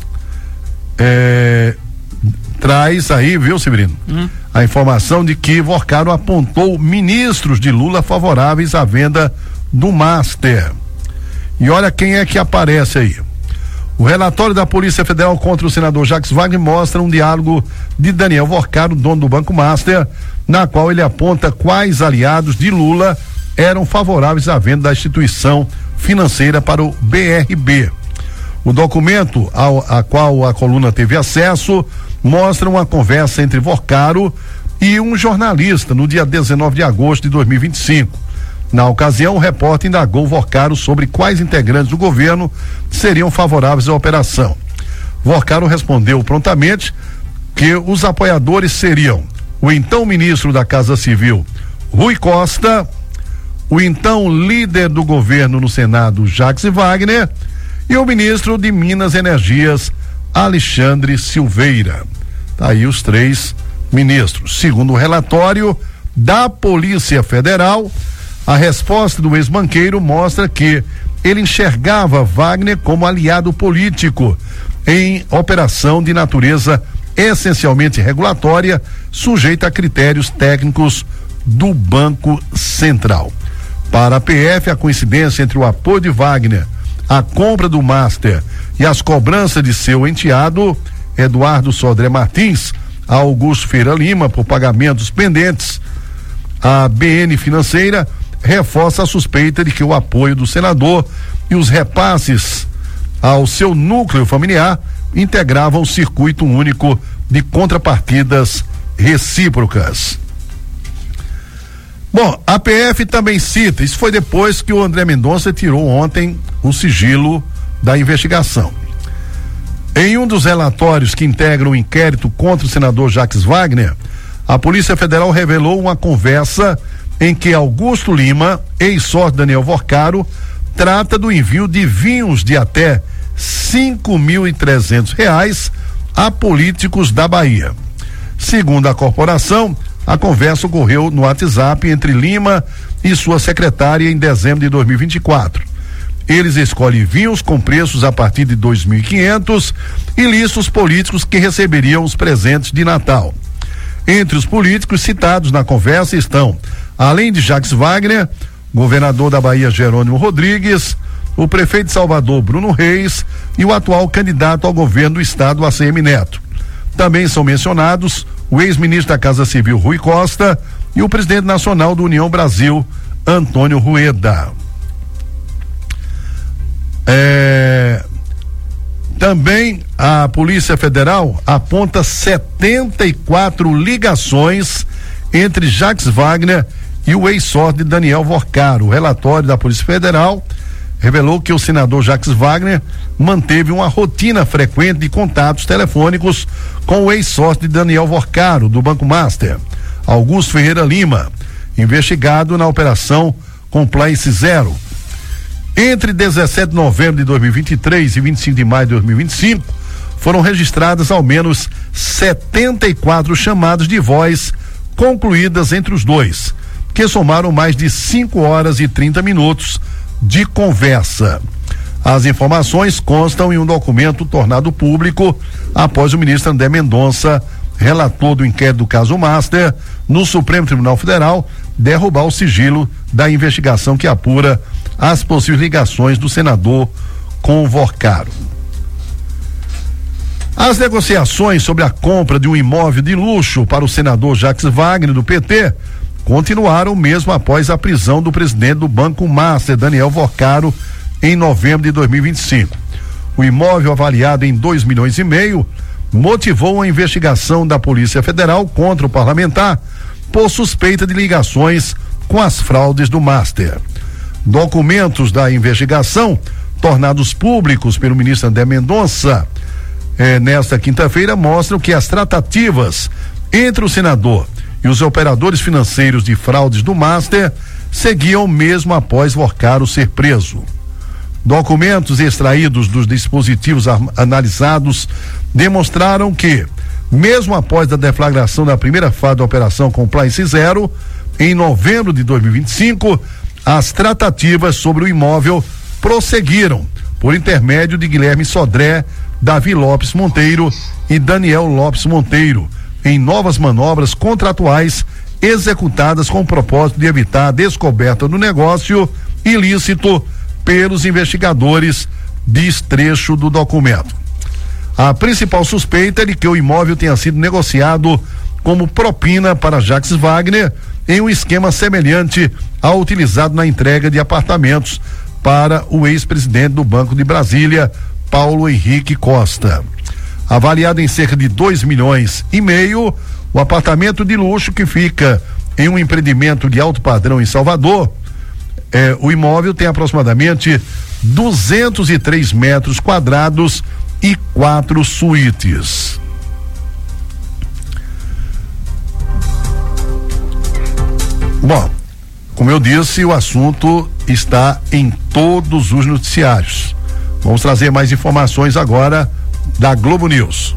A: é, traz aí, viu, Severino? Hum. A informação de que Vorcaro apontou ministros de Lula favoráveis à venda do Master. E olha quem é que aparece aí. O relatório da Polícia Federal contra o senador Jacques Wagner mostra um diálogo de Daniel Vorcaro, dono do Banco Master, na qual ele aponta quais aliados de Lula eram favoráveis à venda da instituição financeira para o B R B. O documento ao a qual a coluna teve acesso mostra uma conversa entre Vorcaro e um jornalista no dia dezenove de agosto de dois mil e vinte e cinco. Na ocasião, o repórter indagou Vorcaro sobre quais integrantes do governo seriam favoráveis à operação. Vorcaro respondeu prontamente que os apoiadores seriam o então ministro da Casa Civil, Rui Costa, o então líder do governo no Senado, Jacques Wagner, e o ministro de Minas e Energias, Alexandre Silveira. Tá aí os três ministros. Segundo o relatório da Polícia Federal, a resposta do ex-banqueiro mostra que ele enxergava Wagner como aliado político em operação de natureza essencialmente regulatória, sujeita a critérios técnicos do Banco Central. Para a P F, a coincidência entre o apoio de Wagner, a compra do Master e as cobranças de seu enteado, Eduardo Sodré Martins, a Augusto Ferreira Lima, por pagamentos pendentes à B N Financeira, reforça a suspeita de que o apoio do senador e os repasses ao seu núcleo familiar integravam o circuito único de contrapartidas recíprocas. Bom, a P F também cita, isso foi depois que o André Mendonça tirou ontem o sigilo da investigação. Em um dos relatórios que integram o inquérito contra o senador Jacques Wagner, a Polícia Federal revelou uma conversa em que Augusto Lima, ex-sócio Daniel Vorcaro, trata do envio de vinhos de até cinco mil e trezentos reais a políticos da Bahia. Segundo a corporação, a conversa ocorreu no WhatsApp entre Lima e sua secretária em dezembro de dois mil e vinte e quatro. Eles escolhem vinhos com preços a partir de dois mil e quinhentos e listam os políticos que receberiam os presentes de Natal. Entre os políticos citados na conversa estão, além de Jacques Wagner, governador da Bahia Jerônimo Rodrigues, o prefeito de Salvador Bruno Reis e o atual candidato ao governo do estado A C M Neto. Também são mencionados o ex-ministro da Casa Civil Rui Costa e o presidente nacional do União Brasil, Antônio Rueda. É... Também a Polícia Federal aponta setenta e quatro ligações entre Jacques Wagner e o ex-sócio de Daniel Vorcaro. O relatório da Polícia Federal revelou que o senador Jacques Wagner manteve uma rotina frequente de contatos telefônicos com o ex-sócio de Daniel Vorcaro, do Banco Master, Augusto Ferreira Lima, investigado na operação Compliance Zero. Entre dezessete de novembro de dois mil e vinte e três e vinte e cinco de maio de dois mil e vinte e cinco, foram registradas ao menos setenta e quatro chamadas de voz concluídas entre os dois, que somaram mais de cinco horas e trinta minutos de conversa. As informações constam em um documento tornado público após o ministro André Mendonça, relator do inquérito do caso Master, no Supremo Tribunal Federal, derrubar o sigilo da investigação que apura as possíveis ligações do senador com Vorcaro. As negociações sobre a compra de um imóvel de luxo para o senador Jacques Wagner, do P T, continuaram mesmo após a prisão do presidente do Banco Master, Daniel Vorcaro, em novembro de dois mil e vinte e cinco. O imóvel, avaliado em dois milhões e meio, motivou a investigação da Polícia Federal contra o parlamentar por suspeita de ligações com as fraudes do Master. Documentos da investigação, tornados públicos pelo ministro André Mendonça, eh, nesta quinta-feira, mostram que as tratativas entre o senador e os operadores financeiros de fraudes do Master seguiam mesmo após Vorcaro ser preso. Documentos extraídos dos dispositivos analisados demonstraram que, mesmo após a deflagração da primeira fase da operação Compliance Zero, em novembro de dois mil e vinte e cinco, as tratativas sobre o imóvel prosseguiram por intermédio de Guilherme Sodré, Davi Lopes Monteiro e Daniel Lopes Monteiro, em novas manobras contratuais executadas com o propósito de evitar a descoberta do negócio ilícito pelos investigadores, diz trecho do documento. A principal suspeita é de que o imóvel tenha sido negociado como propina para Jacques Wagner em um esquema semelhante ao utilizado na entrega de apartamentos para o ex-presidente do Banco de Brasília, Paulo Henrique Costa. Avaliado em cerca de dois milhões e meio, o apartamento de luxo, que fica em um empreendimento de alto padrão em Salvador, eh, o imóvel tem aproximadamente duzentos e três metros quadrados e quatro suítes. Bom, como eu disse, o assunto está em todos os noticiários. Vamos trazer mais informações agora da Globo News.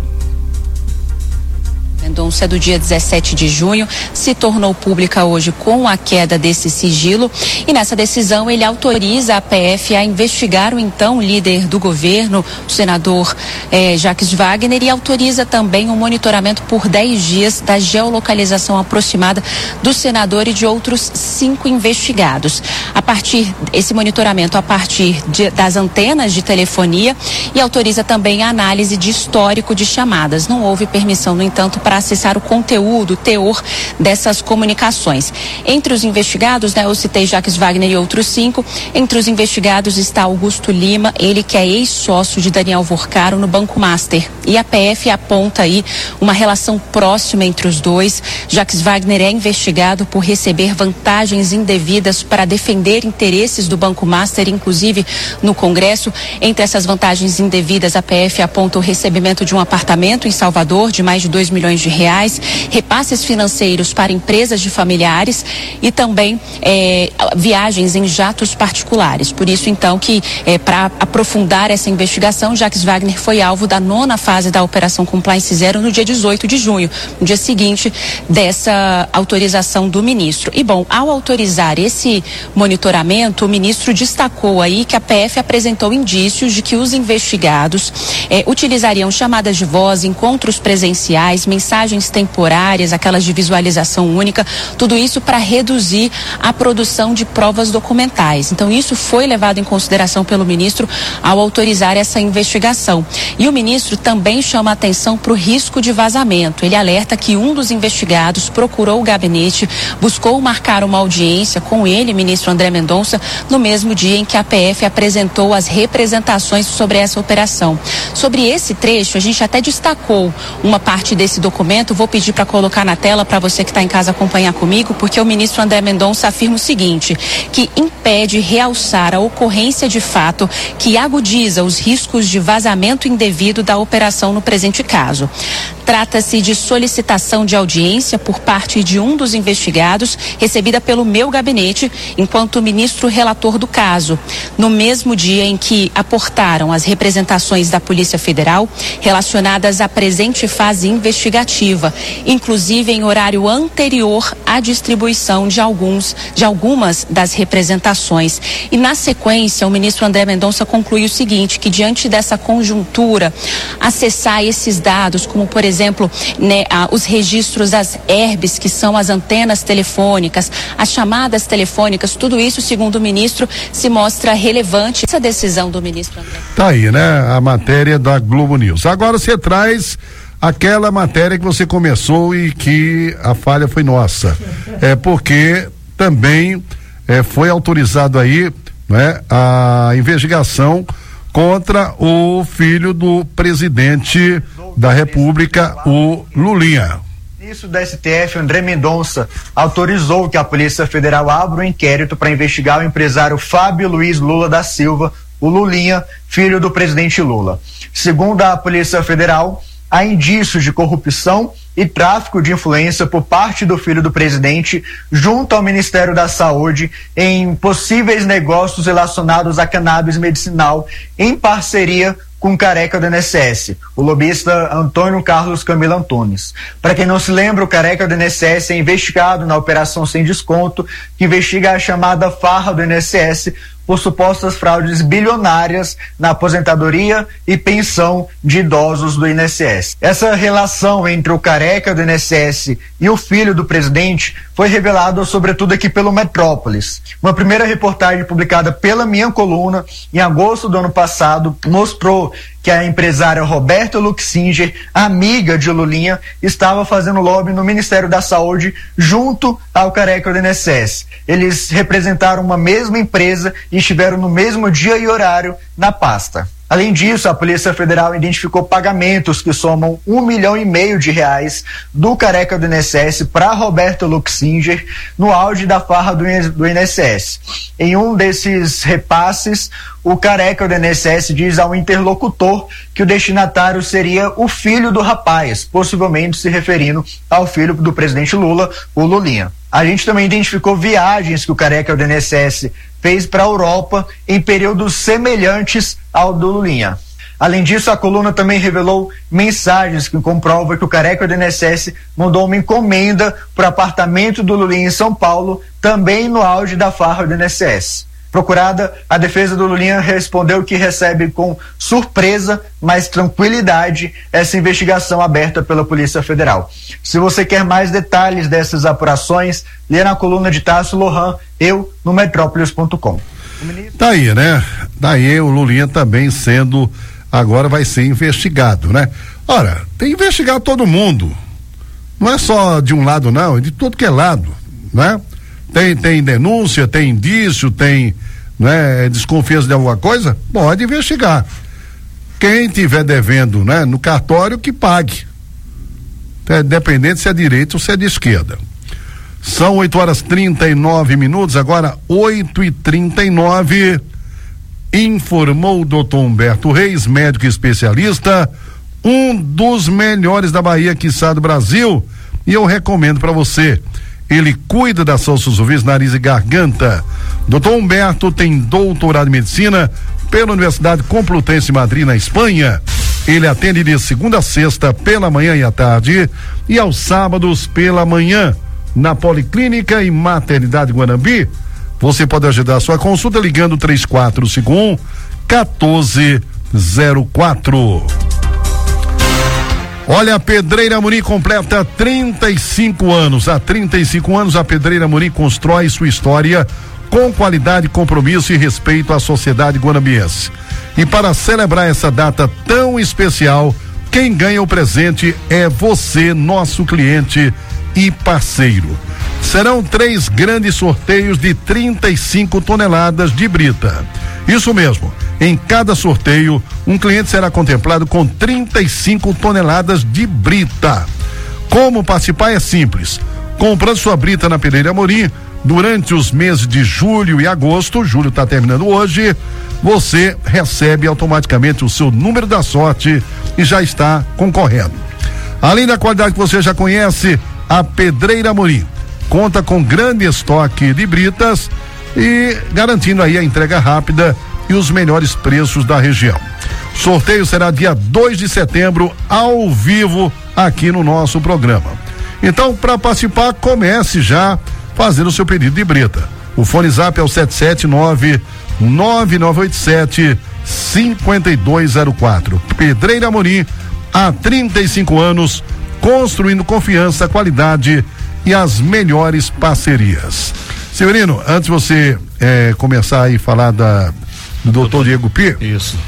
S: Mendonça, do dia dezessete de junho, se tornou pública hoje com a queda desse sigilo, e nessa decisão ele autoriza a P F a investigar o então líder do governo, o senador eh, Jacques Wagner, e autoriza também um monitoramento por dez dias da geolocalização aproximada do senador e de outros cinco investigados. A partir esse monitoramento a partir de, das antenas de telefonia, e autoriza também a análise de histórico de chamadas. Não houve permissão, no entanto, para acessar o conteúdo, o teor dessas comunicações. Entre os investigados, né, eu citei Jacques Wagner e outros cinco. Entre os investigados está Augusto Lima, ele que é ex-sócio de Daniel Vorcaro no Banco Master. E a P F aponta aí uma relação próxima entre os dois. Jacques Wagner é investigado por receber vantagens indevidas para defender interesses do Banco Master, inclusive no Congresso. Entre essas vantagens indevidas, a P F aponta o recebimento de um apartamento em Salvador de mais de dois milhões de reais, repasses financeiros para empresas de familiares e também eh, viagens em jatos particulares. Por isso, então, que eh, para aprofundar essa investigação, Jacques Wagner foi alvo da nona fase da Operação Compliance Zero no dia dezoito de junho, no dia seguinte dessa autorização do ministro. E, bom, ao autorizar esse monitoramento, o ministro destacou aí que a P F apresentou indícios de que os investigados eh, utilizariam chamadas de voz, encontros presenciais, mensagens temporárias, aquelas de visualização única, tudo isso para reduzir a produção de provas documentais. Então, isso foi levado em consideração pelo ministro ao autorizar essa investigação. E o ministro também chama a atenção para o risco de vazamento. Ele alerta que um dos investigados procurou o gabinete, buscou marcar uma audiência com ele, ministro André Mendonça, no mesmo dia em que a P F apresentou as representações sobre essa operação. Sobre esse trecho, a gente até destacou uma parte desse documento documento, vou pedir para colocar na tela para você que está em casa acompanhar comigo, porque o ministro André Mendonça afirma o seguinte, que impede realçar a ocorrência de fato que agudiza os riscos de vazamento indevido da operação no presente caso. Trata-se de solicitação de audiência por parte de um dos investigados, recebida pelo meu gabinete, enquanto ministro relator do caso, no mesmo dia em que aportaram as representações da Polícia Federal relacionadas à presente fase investigativa, inclusive em horário anterior à distribuição de alguns, de algumas das representações. E na sequência, o ministro André Mendonça conclui o seguinte, que diante dessa conjuntura, acessar esses dados, como por exemplo, exemplo, né, ah, os registros das herbes, que são as antenas telefônicas, as chamadas telefônicas, tudo isso, segundo o ministro, se mostra relevante. Essa decisão do ministro André.
A: Tá aí, né? A matéria da Globo News. Agora você traz aquela matéria que você começou e que a falha foi nossa. É porque também é, foi autorizado aí, né, a investigação contra o filho do presidente da República, o Lulinha.
R: O ministro do S T F, André Mendonça, autorizou que a Polícia Federal abra um inquérito para investigar o empresário Fábio Luiz Lula da Silva, o Lulinha, filho do presidente Lula. Segundo a Polícia Federal, há indícios de corrupção e tráfico de influência por parte do filho do presidente junto ao Ministério da Saúde em possíveis negócios relacionados a cannabis medicinal em parceria com o careca do I N S S, o lobista Antônio Carlos Camilo Antunes. Para quem não se lembra, o careca do I N S S é investigado na Operação Sem Desconto, que investiga a chamada farra do I N S S por supostas fraudes bilionárias na aposentadoria e pensão de idosos do I N S S. Essa relação entre o careca do I N S S e o filho do presidente foi revelada sobretudo aqui pelo Metrópolis. Uma primeira reportagem publicada pela minha coluna em agosto do ano passado mostrou que a empresária Roberta Luxinger, amiga de Lulinha, estava fazendo lobby no Ministério da Saúde junto ao careca do I N S S. Eles representaram uma mesma empresa e estiveram no mesmo dia e horário na pasta. Além disso, a Polícia Federal identificou pagamentos que somam um milhão e meio de reais do careca do I N S S para Roberto Luxinger no auge da farra do I N S S. Em um desses repasses, o careca do I N S S diz ao interlocutor que o destinatário seria o filho do rapaz, possivelmente se referindo ao filho do presidente Lula, o Lulinha. A gente também identificou viagens que o careca do I N S S fez para a Europa em períodos semelhantes ao do Lulinha. Além disso, a coluna também revelou mensagens que comprovam que o careca do I N S S mandou uma encomenda para o apartamento do Lulinha em São Paulo, também no auge da farra do I N S S. Procurada, a defesa do Lulinha respondeu que recebe com surpresa, mas tranquilidade, essa investigação aberta pela Polícia Federal. Se você quer mais detalhes dessas apurações, lê na coluna de Tássio Lohan, eu, no metrópolis ponto com.
A: Tá aí, né? Daí o Lulinha também sendo, agora vai ser investigado, né? Ora, tem que investigar todo mundo. Não é só de um lado, não, é de todo que é lado, né? Tem, tem denúncia, tem indício, tem, né, desconfiança de alguma coisa, pode investigar. Quem tiver devendo, né, no cartório, que pague. É, dependendo se é direita ou se é de esquerda. São oito horas trinta e nove minutos, agora oito e trinta e nove. Informou o doutor Humberto Reis, médico especialista, um dos melhores da Bahia, quiçá do Brasil, e eu recomendo para você. Ele cuida da saúde dos ouvidos, nariz e garganta. doutor Humberto tem doutorado em medicina pela Universidade Complutense de Madrid, na Espanha. Ele atende de segunda a sexta pela manhã e à tarde e aos sábados pela manhã na Policlínica e Maternidade Guanambi. Você pode agendar a sua consulta ligando três quatro cinco um, um quatro zero quatro. Olha, a Pedreira Amorim completa trinta e cinco anos. Há trinta e cinco anos, a Pedreira Amorim constrói sua história com qualidade, compromisso e respeito à sociedade guanambiense. E para celebrar essa data tão especial, quem ganha o presente é você, nosso cliente e parceiro. Serão três grandes sorteios de trinta e cinco toneladas de brita. Isso mesmo, em cada sorteio, um cliente será contemplado com trinta e cinco toneladas de brita. Como participar é simples. Comprando sua brita na Pereira Amorim, durante os meses de julho e agosto, julho está terminando hoje, você recebe automaticamente o seu número da sorte e já está concorrendo. Além da qualidade que você já conhece, a Pedreira Amorim conta com grande estoque de britas e garantindo aí a entrega rápida e os melhores preços da região. Sorteio será dia dois de setembro, ao vivo, aqui no nosso programa. Então, para participar, comece já fazendo o seu pedido de brita. O fone zap é o sete sete nove, nove nove oito sete, cinco dois zero quatro. Pedreira Amorim, há trinta e cinco anos, construindo confiança, qualidade e as melhores parcerias. Severino, antes de você eh, começar aí a falar da, do doutor Diego Pi.
C: Isso.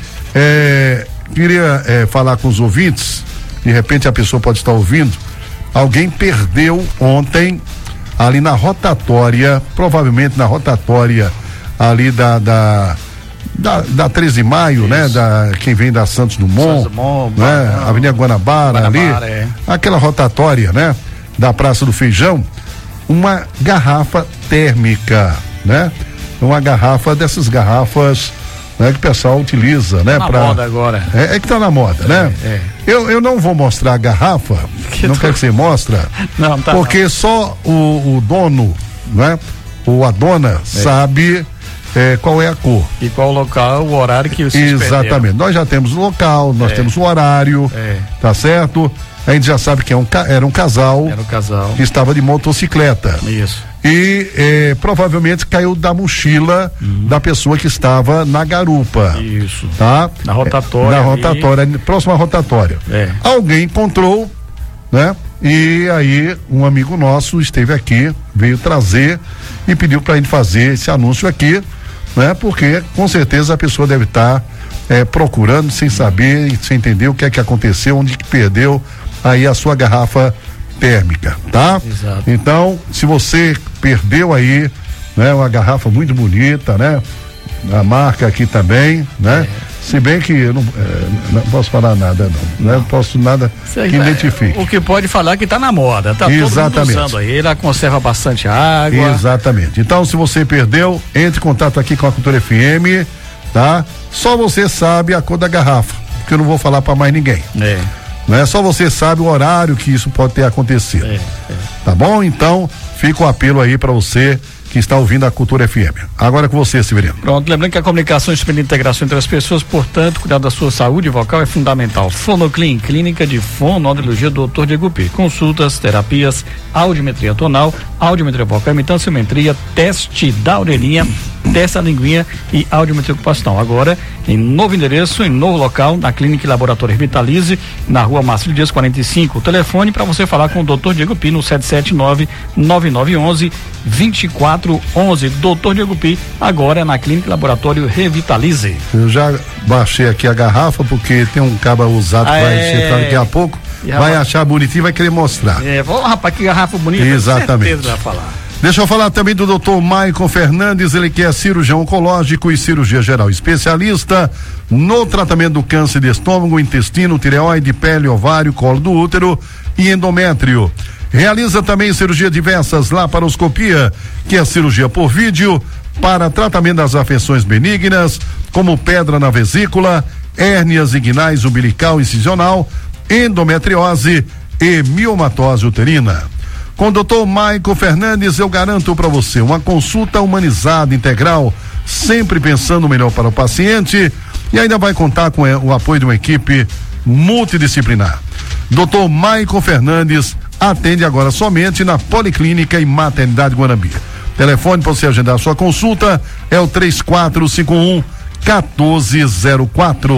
A: Eh, queria eh, falar com os ouvintes, de repente a pessoa pode estar ouvindo. Alguém perdeu ontem ali na rotatória, provavelmente na rotatória ali da da, da, da treze de maio, isso, né? Da, quem vem da Santos Dumont, Santos Dumont, né? Não, Avenida Guanabara, Guanabara ali, é. Aquela rotatória, né? Da Praça do Feijão, uma garrafa térmica, né? Uma garrafa dessas garrafas, né, que o pessoal utiliza, né?
C: Tá na
A: pra,
C: moda agora.
A: É, é que tá na moda,
C: é, né? É.
A: Eu, eu não vou mostrar a garrafa, que não tô... quero que você mostre,
C: não, tá
A: porque
C: não.
A: Só o, o dono, né? Ou a dona é. sabe é, qual é a cor.
C: E qual o local, o horário que vocês
A: Exatamente. Perderam. Nós já temos o local, nós é. temos o horário, é. tá certo? A gente já sabe que é um, era um casal.
C: Era um casal.
A: Que estava de motocicleta.
C: Isso.
A: E eh, provavelmente caiu da mochila uhum. da pessoa que estava na garupa.
C: Isso.
A: Tá?
C: Na rotatória.
A: Na rotatória, ali. próxima rotatória.
C: É.
A: Alguém encontrou, né? E aí um amigo nosso esteve aqui, veio trazer e pediu pra gente fazer esse anúncio aqui, né? Porque com certeza a pessoa deve estar tá, eh, procurando sem saber, sem entender o que é que aconteceu, onde que perdeu aí a sua garrafa térmica, tá?
C: Exato.
A: Então, se você perdeu aí, né, uma garrafa muito bonita, né? A marca aqui também, né? É. Se bem que eu não, é, não posso falar nada, não, né? Não posso nada que identifique.
C: O que pode falar é que tá na moda, tá
A: Exatamente.
C: Todo mundo usando aí, ela conserva bastante água.
A: Exatamente. Então, se você perdeu, entre em contato aqui com a Cultura F M, tá? Só você sabe a cor da garrafa, porque eu não vou falar para mais ninguém.
C: É.
A: Não é só você sabe o horário que isso pode ter acontecido. É, é. Tá bom? Então, fica o apelo aí para você que está ouvindo a Cultura F M. Agora com você, Severino.
C: Pronto, lembrando que a comunicação e a integração entre as pessoas, portanto, cuidar da sua saúde vocal é fundamental. Fonoclin, clínica de fonoaudiologia do doutor Diego P. Consultas, terapias, audiometria tonal, audiometria vocal, imitância, teste da orelhinha, teste da linguinha e audiometria ocupacional. Agora, em novo endereço, em novo local, na Clínica e Laboratório Revitalize, na rua Márcio Dias quarenta e cinco. O telefone para você falar com o doutor Diego P no sete sete nove, nove nove um um, dois quatro um um. doutor Diego P, agora na Clínica e Laboratório Revitalize.
A: Eu já baixei aqui a garrafa, porque tem um cabo usado que ah, vai é... enxertar daqui a pouco, e vai rapaz... achar bonitinho e vai querer mostrar.
C: É, vamos, rapaz, que garrafa bonita.
A: Exatamente.
C: Vai falar.
A: Deixa eu falar também do doutor Maicon Fernandes, ele que é cirurgião oncológico e cirurgia geral, especialista no tratamento do câncer de estômago, intestino, tireoide, pele, ovário, colo do útero e endométrio. Realiza também cirurgia diversas, laparoscopia, que é cirurgia por vídeo, para tratamento das afecções benignas, como pedra na vesícula, hérnias inguinais, umbilical, incisional, endometriose e miomatose uterina. Com o doutor Maicon Fernandes, eu garanto para você uma consulta humanizada, integral, sempre pensando o melhor para o paciente, e ainda vai contar com o apoio de uma equipe multidisciplinar. doutor Maicon Fernandes atende agora somente na Policlínica e Maternidade Guanambi. Telefone para você agendar a sua consulta é o três quatro cinco um, quatorze zero quatro.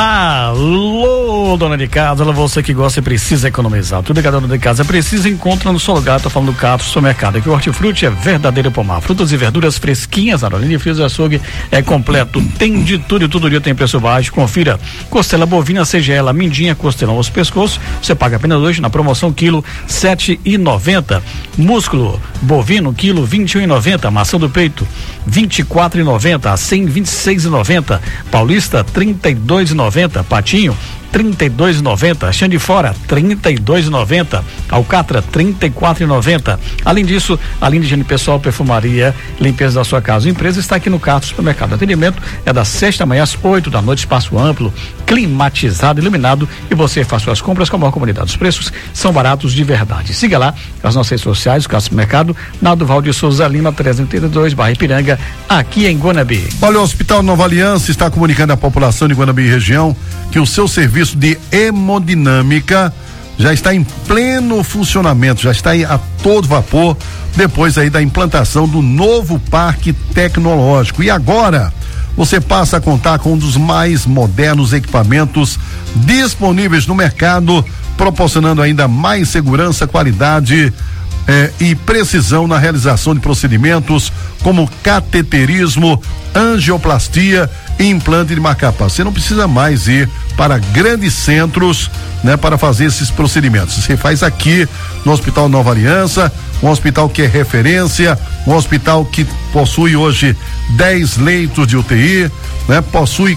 C: Alô, dona de casa, você que gosta e precisa economizar. Tudo que a dona de casa precisa encontra no seu lugar. Tô falando do Cato Supermercado. Aqui o hortifruti é verdadeiro pomar. Frutas e verduras fresquinhas, além de frios e açougue é completo. Tem de tudo e todo dia tem preço baixo. Confira. Costela bovina, seja ela mindinha, costelão aos pescoços, você paga apenas hoje na promoção quilo sete e noventa. Músculo bovino quilo vinte e um e noventa. Maçã do peito vinte e quatro e noventa. A cem vinte e seis e noventa. Paulista trinta e dois e noventa. Patinho trinta e dois e noventa. Chão de Fora, trinta e dois e noventa. Alcatra, trinta e quatro e noventa. Além disso, além de higiene pessoal, perfumaria, limpeza da sua casa. A empresa está aqui no Carto Supermercado. O atendimento é das sete da manhã às oito da noite, espaço amplo, climatizado, iluminado, e você faz suas compras com a maior comunidade. Os preços são baratos de verdade. Siga lá as nossas redes sociais, o Carto Supermercado, na Duval de Souza Lima, trezentos e trinta e dois, Barra Ipiranga, aqui em Guanabi.
A: Olha, o Hospital Nova Aliança está comunicando à população de Guanabi e região que o seu serviço de hemodinâmica já está em pleno funcionamento, já está a todo vapor, depois aí da implantação do novo parque tecnológico. E agora você passa a contar com um dos mais modernos equipamentos disponíveis no mercado, proporcionando ainda mais segurança, qualidade eh, e precisão na realização de procedimentos como cateterismo, angioplastia e implante de marca-passo. Você não precisa mais ir para grandes centros, né, para fazer esses procedimentos. Você faz aqui no Hospital Nova Aliança, um hospital que é referência, um hospital que possui hoje dez leitos de U T I, né, possui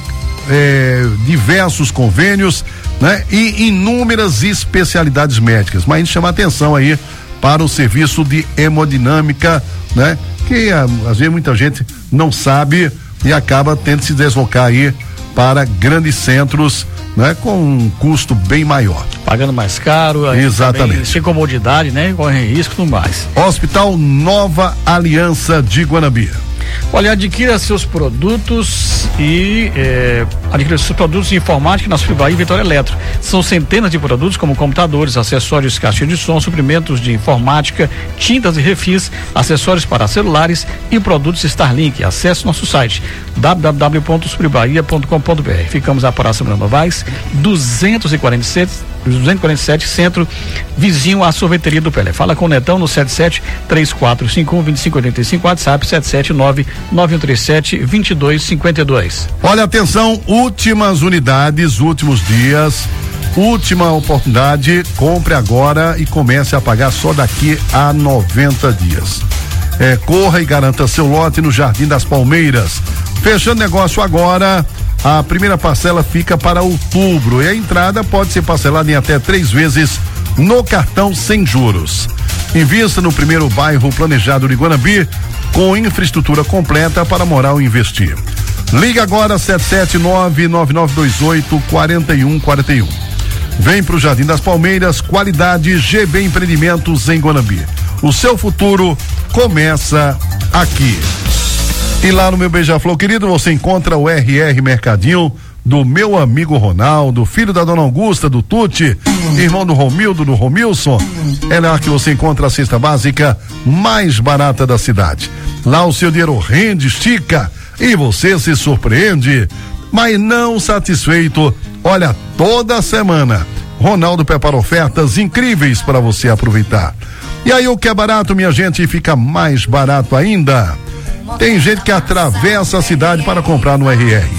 A: eh, diversos convênios, né, e inúmeras especialidades médicas. Mas a gente chama atenção aí para o serviço de hemodinâmica, né, que às vezes muita gente não sabe e acaba tendo que se deslocar aí para grandes centros, né, com um custo bem maior.
C: Pagando mais caro,
A: exatamente.
C: Sem comodidade, né? Corre risco e tudo mais.
A: Hospital Nova Aliança de Guanabi.
C: Olha, adquira seus produtos e eh, adquira seus produtos de informática na Super Bahia e Vitória Eletro. São centenas de produtos como computadores, acessórios, caixinha de som, suprimentos de informática, tintas e refis, acessórios para celulares e produtos Starlink. Acesse nosso site w w w ponto superbahia ponto com ponto b r. Ficamos à Praça Bruno Novaes, duzentos e quarenta e sete, duzentos e quarenta e sete, centro, vizinho à sorveteria do Pelé. Fala com o Netão no sete sete três quatro cinco um dois cinco oito cinco, WhatsApp sete sete nove nove um três sete dois dois cinco dois.
A: Olha, atenção, últimas unidades, últimos dias, última oportunidade, compre agora e comece a pagar só daqui a noventa dias. É, corra e garanta seu lote no Jardim das Palmeiras. Fechando negócio agora, a primeira parcela fica para outubro e a entrada pode ser parcelada em até três vezes no cartão sem juros. Invista no primeiro bairro planejado de Guanabi, com infraestrutura completa para morar ou investir. Liga agora sete sete nove nove nove dois oito quatro um quatro um. Vem pro Jardim das Palmeiras, qualidade G B Empreendimentos em Guanabi. O seu futuro começa aqui. E lá no meu Beija-Flor, querido, você encontra o R R Mercadinho do meu amigo Ronaldo, filho da dona Augusta, do Tuti, irmão do Romildo, do Romilson. É lá que você encontra a cesta básica mais barata da cidade. Lá o seu dinheiro rende, estica e você se surpreende. Mas não satisfeito, olha, toda semana Ronaldo prepara ofertas incríveis para você aproveitar. E aí o que é barato, minha gente, fica mais barato ainda. Tem gente que atravessa a cidade para comprar no R R.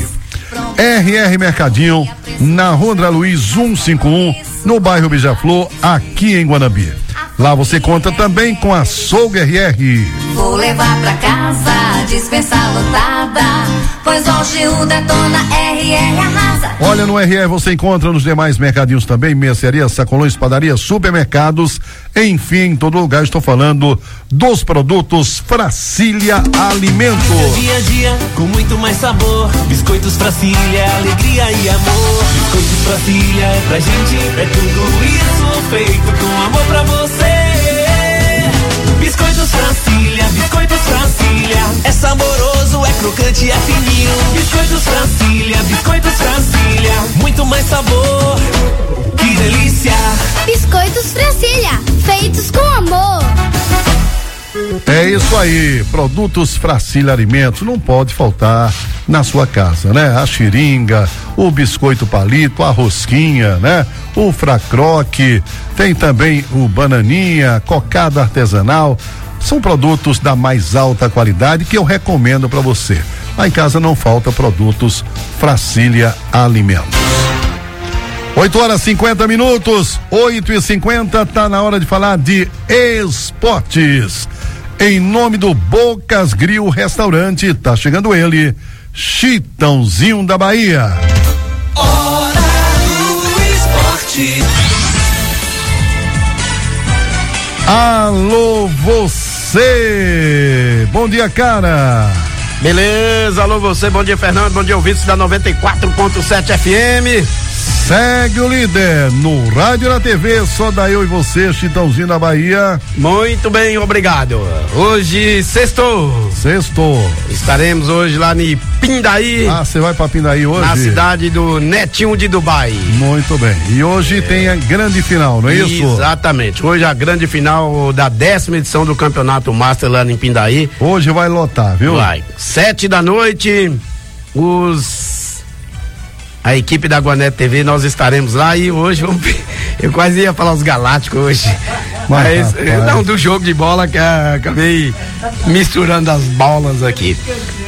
A: R R Mercadinho, na Rua André Luiz cento e cinquenta e um, no bairro Beija-Flor, aqui em Guanabi. Lá você conta também com a Açougue R R.
T: Vou levar pra casa, dispensa lotada, pois hoje o Detona R R arrasa.
A: Olha, no R R você encontra nos demais mercadinhos também, mercearias, sacolões, padarias, supermercados, enfim, em todo lugar. Estou falando dos produtos Fracília Alimentos.
H: Dia a dia, com muito mais sabor, biscoitos Fracília, alegria e amor. Biscoitos Fracília é pra gente, é tudo isso feito com amor pra você. Biscoitos Fracília, biscoitos Fracília, é saboroso, é crocante, é fininho. Biscoitos Fracília, biscoitos Fracília, muito mais sabor, que delícia.
U: Biscoitos Fracília, feitos com amor.
A: É isso aí, produtos Fracília Alimentos, não pode faltar na sua casa, né? A xiringa, o biscoito palito, a rosquinha, né? O fracroque, tem também o bananinha, cocada artesanal, são produtos da mais alta qualidade que eu recomendo para você. Lá em casa não falta produtos Fracília Alimentos. oito horas e cinquenta minutos, oito e cinquenta, tá na hora de falar de esportes. Em nome do Bocas Grill Restaurante, tá chegando ele, Chitãozinho da Bahia.
H: Hora do esporte.
A: Alô, você! Bom dia, cara!
B: Beleza, alô você, bom dia Fernando, bom dia ouvintes da noventa e quatro ponto sete F M.
A: Segue o líder no rádio e na T V, só da eu e você, Chitãozinho da Bahia.
B: Muito bem, obrigado. Hoje, sextou.
A: Sextou.
B: Estaremos hoje lá em Pindaí.
A: Ah, você vai pra Pindaí hoje?
B: Na cidade do Netinho de Dubai.
A: Muito bem. E hoje é. tem a grande final, não é isso?
B: Exatamente. Hoje a grande final da décima edição do Campeonato Master lá em Pindaí.
A: Hoje vai lotar, viu?
B: Vai. Sete da noite, os... A equipe da Guanete T V, nós estaremos lá e hoje vamos. Eu quase ia falar os Galácticos hoje. Mas, Mas não, do jogo de bola que uh, acabei misturando as bolas aqui.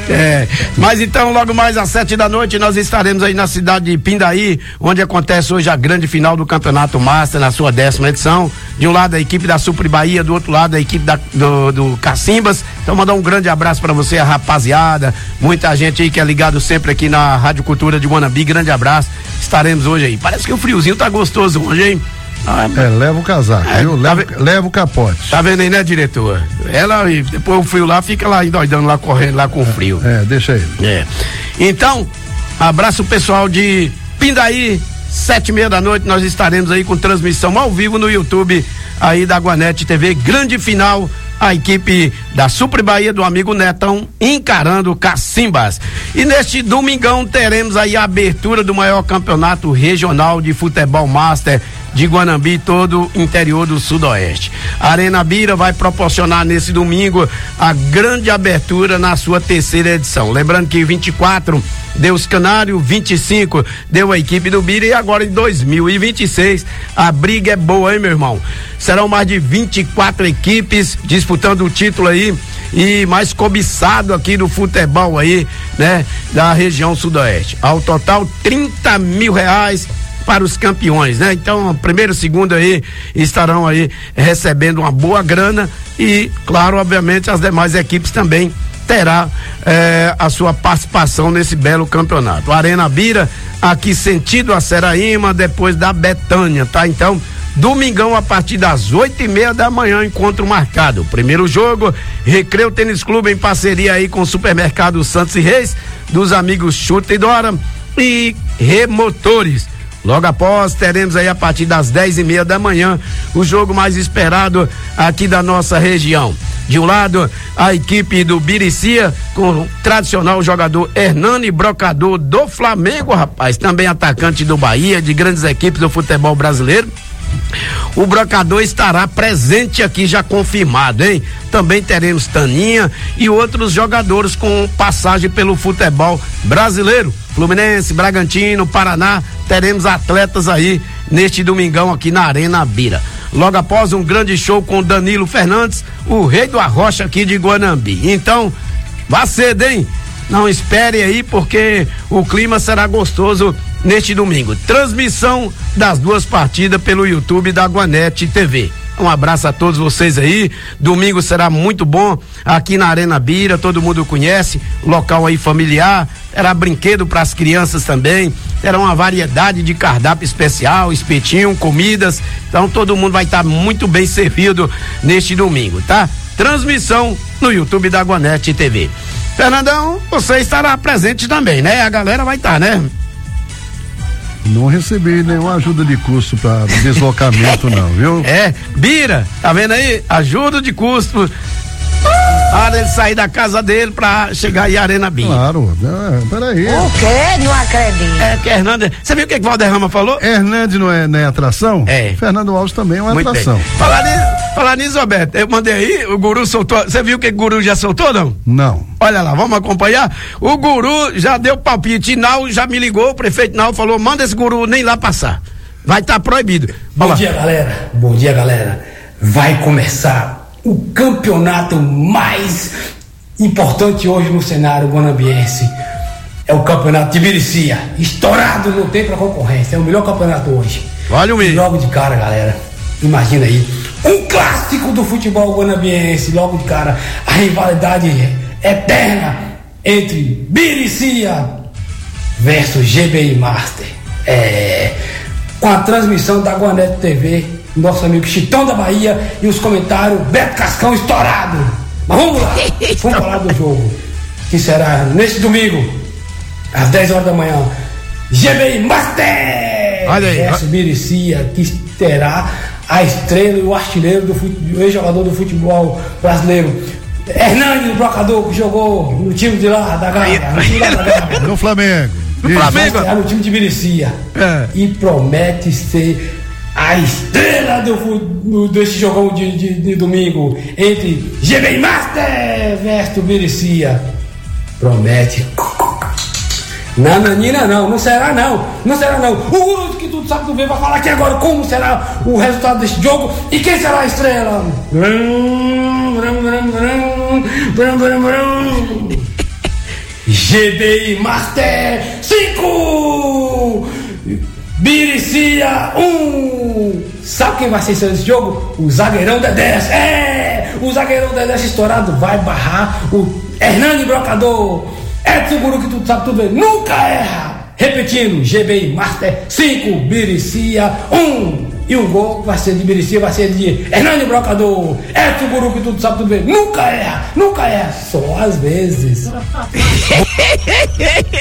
B: É, mas então, logo mais às sete da noite, nós estaremos aí na cidade de Pindaí, onde acontece hoje a grande final do Campeonato Master, na sua décima edição. De um lado a equipe da Supre Bahia, do outro lado a equipe da, do, do Cacimbas. Então, mandar um grande abraço para você, a rapaziada. Muita gente aí que é ligado sempre aqui na Rádio Cultura de Guanambi. Grande abraço. Estaremos hoje aí. Parece que o friozinho tá gostoso hoje, hein?
A: Ah, é, leva o casaco, é, viu? Leva, tá, leva o capote.
B: Tá vendo aí, né, diretor? Ela, depois o frio lá, fica lá endoidando lá, correndo lá com o frio.
A: É, deixa ele.
B: É. Então, abraço pessoal de Pindaí, sete e meia da noite, nós estaremos aí com transmissão ao vivo no YouTube aí da Guanete T V, grande final, a equipe da Supre Bahia do amigo Netão encarando Cacimbas. E neste domingão teremos aí a abertura do maior campeonato regional de futebol master de Guanambi, todo o interior do Sudoeste. A Arena Bira vai proporcionar nesse domingo a grande abertura na sua terceira edição. Lembrando que vinte e quatro deu os Canários, vinte e cinco deu a equipe do Bira e agora em dois mil e vinte e seis a briga é boa, hein, meu irmão? Serão mais de vinte e quatro equipes disputando o título aí e mais cobiçado aqui do futebol aí, né, da região Sudoeste. Ao total, trinta mil reais para os campeões, né? Então, primeiro e segundo aí estarão aí recebendo uma boa grana e, claro, obviamente, as demais equipes também terá eh, a sua participação nesse belo campeonato. Arena Bira, aqui sentido a Seraíma, depois da Betânia, tá? Então, domingão a partir das oito e meia da manhã, encontro marcado. Primeiro jogo, Recreio Tênis Clube em parceria aí com o Supermercado Santos e Reis, dos amigos Chuta e Dora e Remotores. Logo após, teremos aí a partir das dez e meia da manhã o jogo mais esperado aqui da nossa região. De um lado, a equipe do Biricia, com o tradicional jogador Hernani Brocador do Flamengo, rapaz, também atacante do Bahia, de grandes equipes do futebol brasileiro. O Brocador estará presente aqui, já confirmado, hein? Também teremos Taninha e outros jogadores com passagem pelo futebol brasileiro. Fluminense, Bragantino, Paraná, teremos atletas aí neste domingão aqui na Arena Bira. Logo após um grande show com Danilo Fernandes, o rei do arrocha aqui de Guanambi. Então, vá cedo, hein? Não espere aí, porque o clima será gostoso neste domingo. Transmissão das duas partidas pelo YouTube da Guanete T V. Um abraço a todos vocês aí. Domingo será muito bom aqui na Arena Bira, todo mundo conhece, local aí familiar. Terá brinquedo para as crianças também. Terá uma variedade de cardápio especial, espetinho, comidas. Então todo mundo vai estar tá muito bem servido neste domingo, tá? Transmissão no YouTube da Guanete T V. Fernandão, você estará presente também, né? A galera vai estar, tá, né?
A: Não recebi nenhuma ajuda de custo para deslocamento, não, viu?
B: É, Bira, tá vendo aí? Ajuda de custo para ele sair da casa dele pra chegar aí à Arena Bira.
A: Claro, é, peraí.
V: O quê? Não acredito.
B: É que Hernandes, você viu o que que Valderrama falou?
A: Hernandes não é, não é atração?
B: É.
A: Fernando Alves também é uma
B: Muito
A: atração.
B: Bem. Falar nisso, falar nisso, Roberto, eu mandei aí, o Guru soltou, você viu o que o Guru já soltou, não?
A: Não.
B: Olha lá, vamos acompanhar? O Guru já deu palpite, Nau já me ligou, o prefeito Nau falou, manda esse Guru nem lá passar, vai estar tá proibido.
W: Bom dia, galera, bom dia, galera, vai começar o campeonato mais importante hoje no cenário guanambiense. É o campeonato de Biricia, estourado, não tem pra concorrência, é o melhor campeonato hoje.
B: Olha o mesmo.
W: Logo de cara, galera, imagina aí, um clássico do futebol guanambiense, logo de cara, a rivalidade eterna entre Biricia versus G B I Master. É, com a transmissão da Guanete T V, nosso amigo Chitão da Bahia e os comentários Beto Cascão estourado. Mas vamos lá, vamos falar do jogo, que será neste domingo, às dez horas da manhã. G B I Master!
B: Olha aí.
W: Versus Biricia, que terá a estrela e o artilheiro do futebol, o ex-jogador do futebol brasileiro, Hernani, brocador, que jogou no time de lá, da Gávea. No time lá da Gávea.
A: No Flamengo.
W: No Flamengo. No time de Biricia. É. E promete ser a estrela do, do, desse jogão de, de, de domingo entre G B I Master versus Biricia. Promete. Nananina não, não será não, não será não. O guru que tudo sabe do bem vai falar aqui agora como será o resultado desse jogo e quem será a estrela. G B I Master cinco, Biricia um. Sabe quem vai ser esse jogo? O zagueirão Dedé. É, o zagueirão Dedé estourado vai barrar o Hernani Brocador. Edson Guru que tudo sabe tudo bem, nunca erra. Repetindo, G B I Master cinco, Biricia um. E o gol vai ser de Biricia, vai ser de Hernani Brocador. Edson Guru que tudo sabe tudo bem, nunca erra, nunca erra, só às vezes.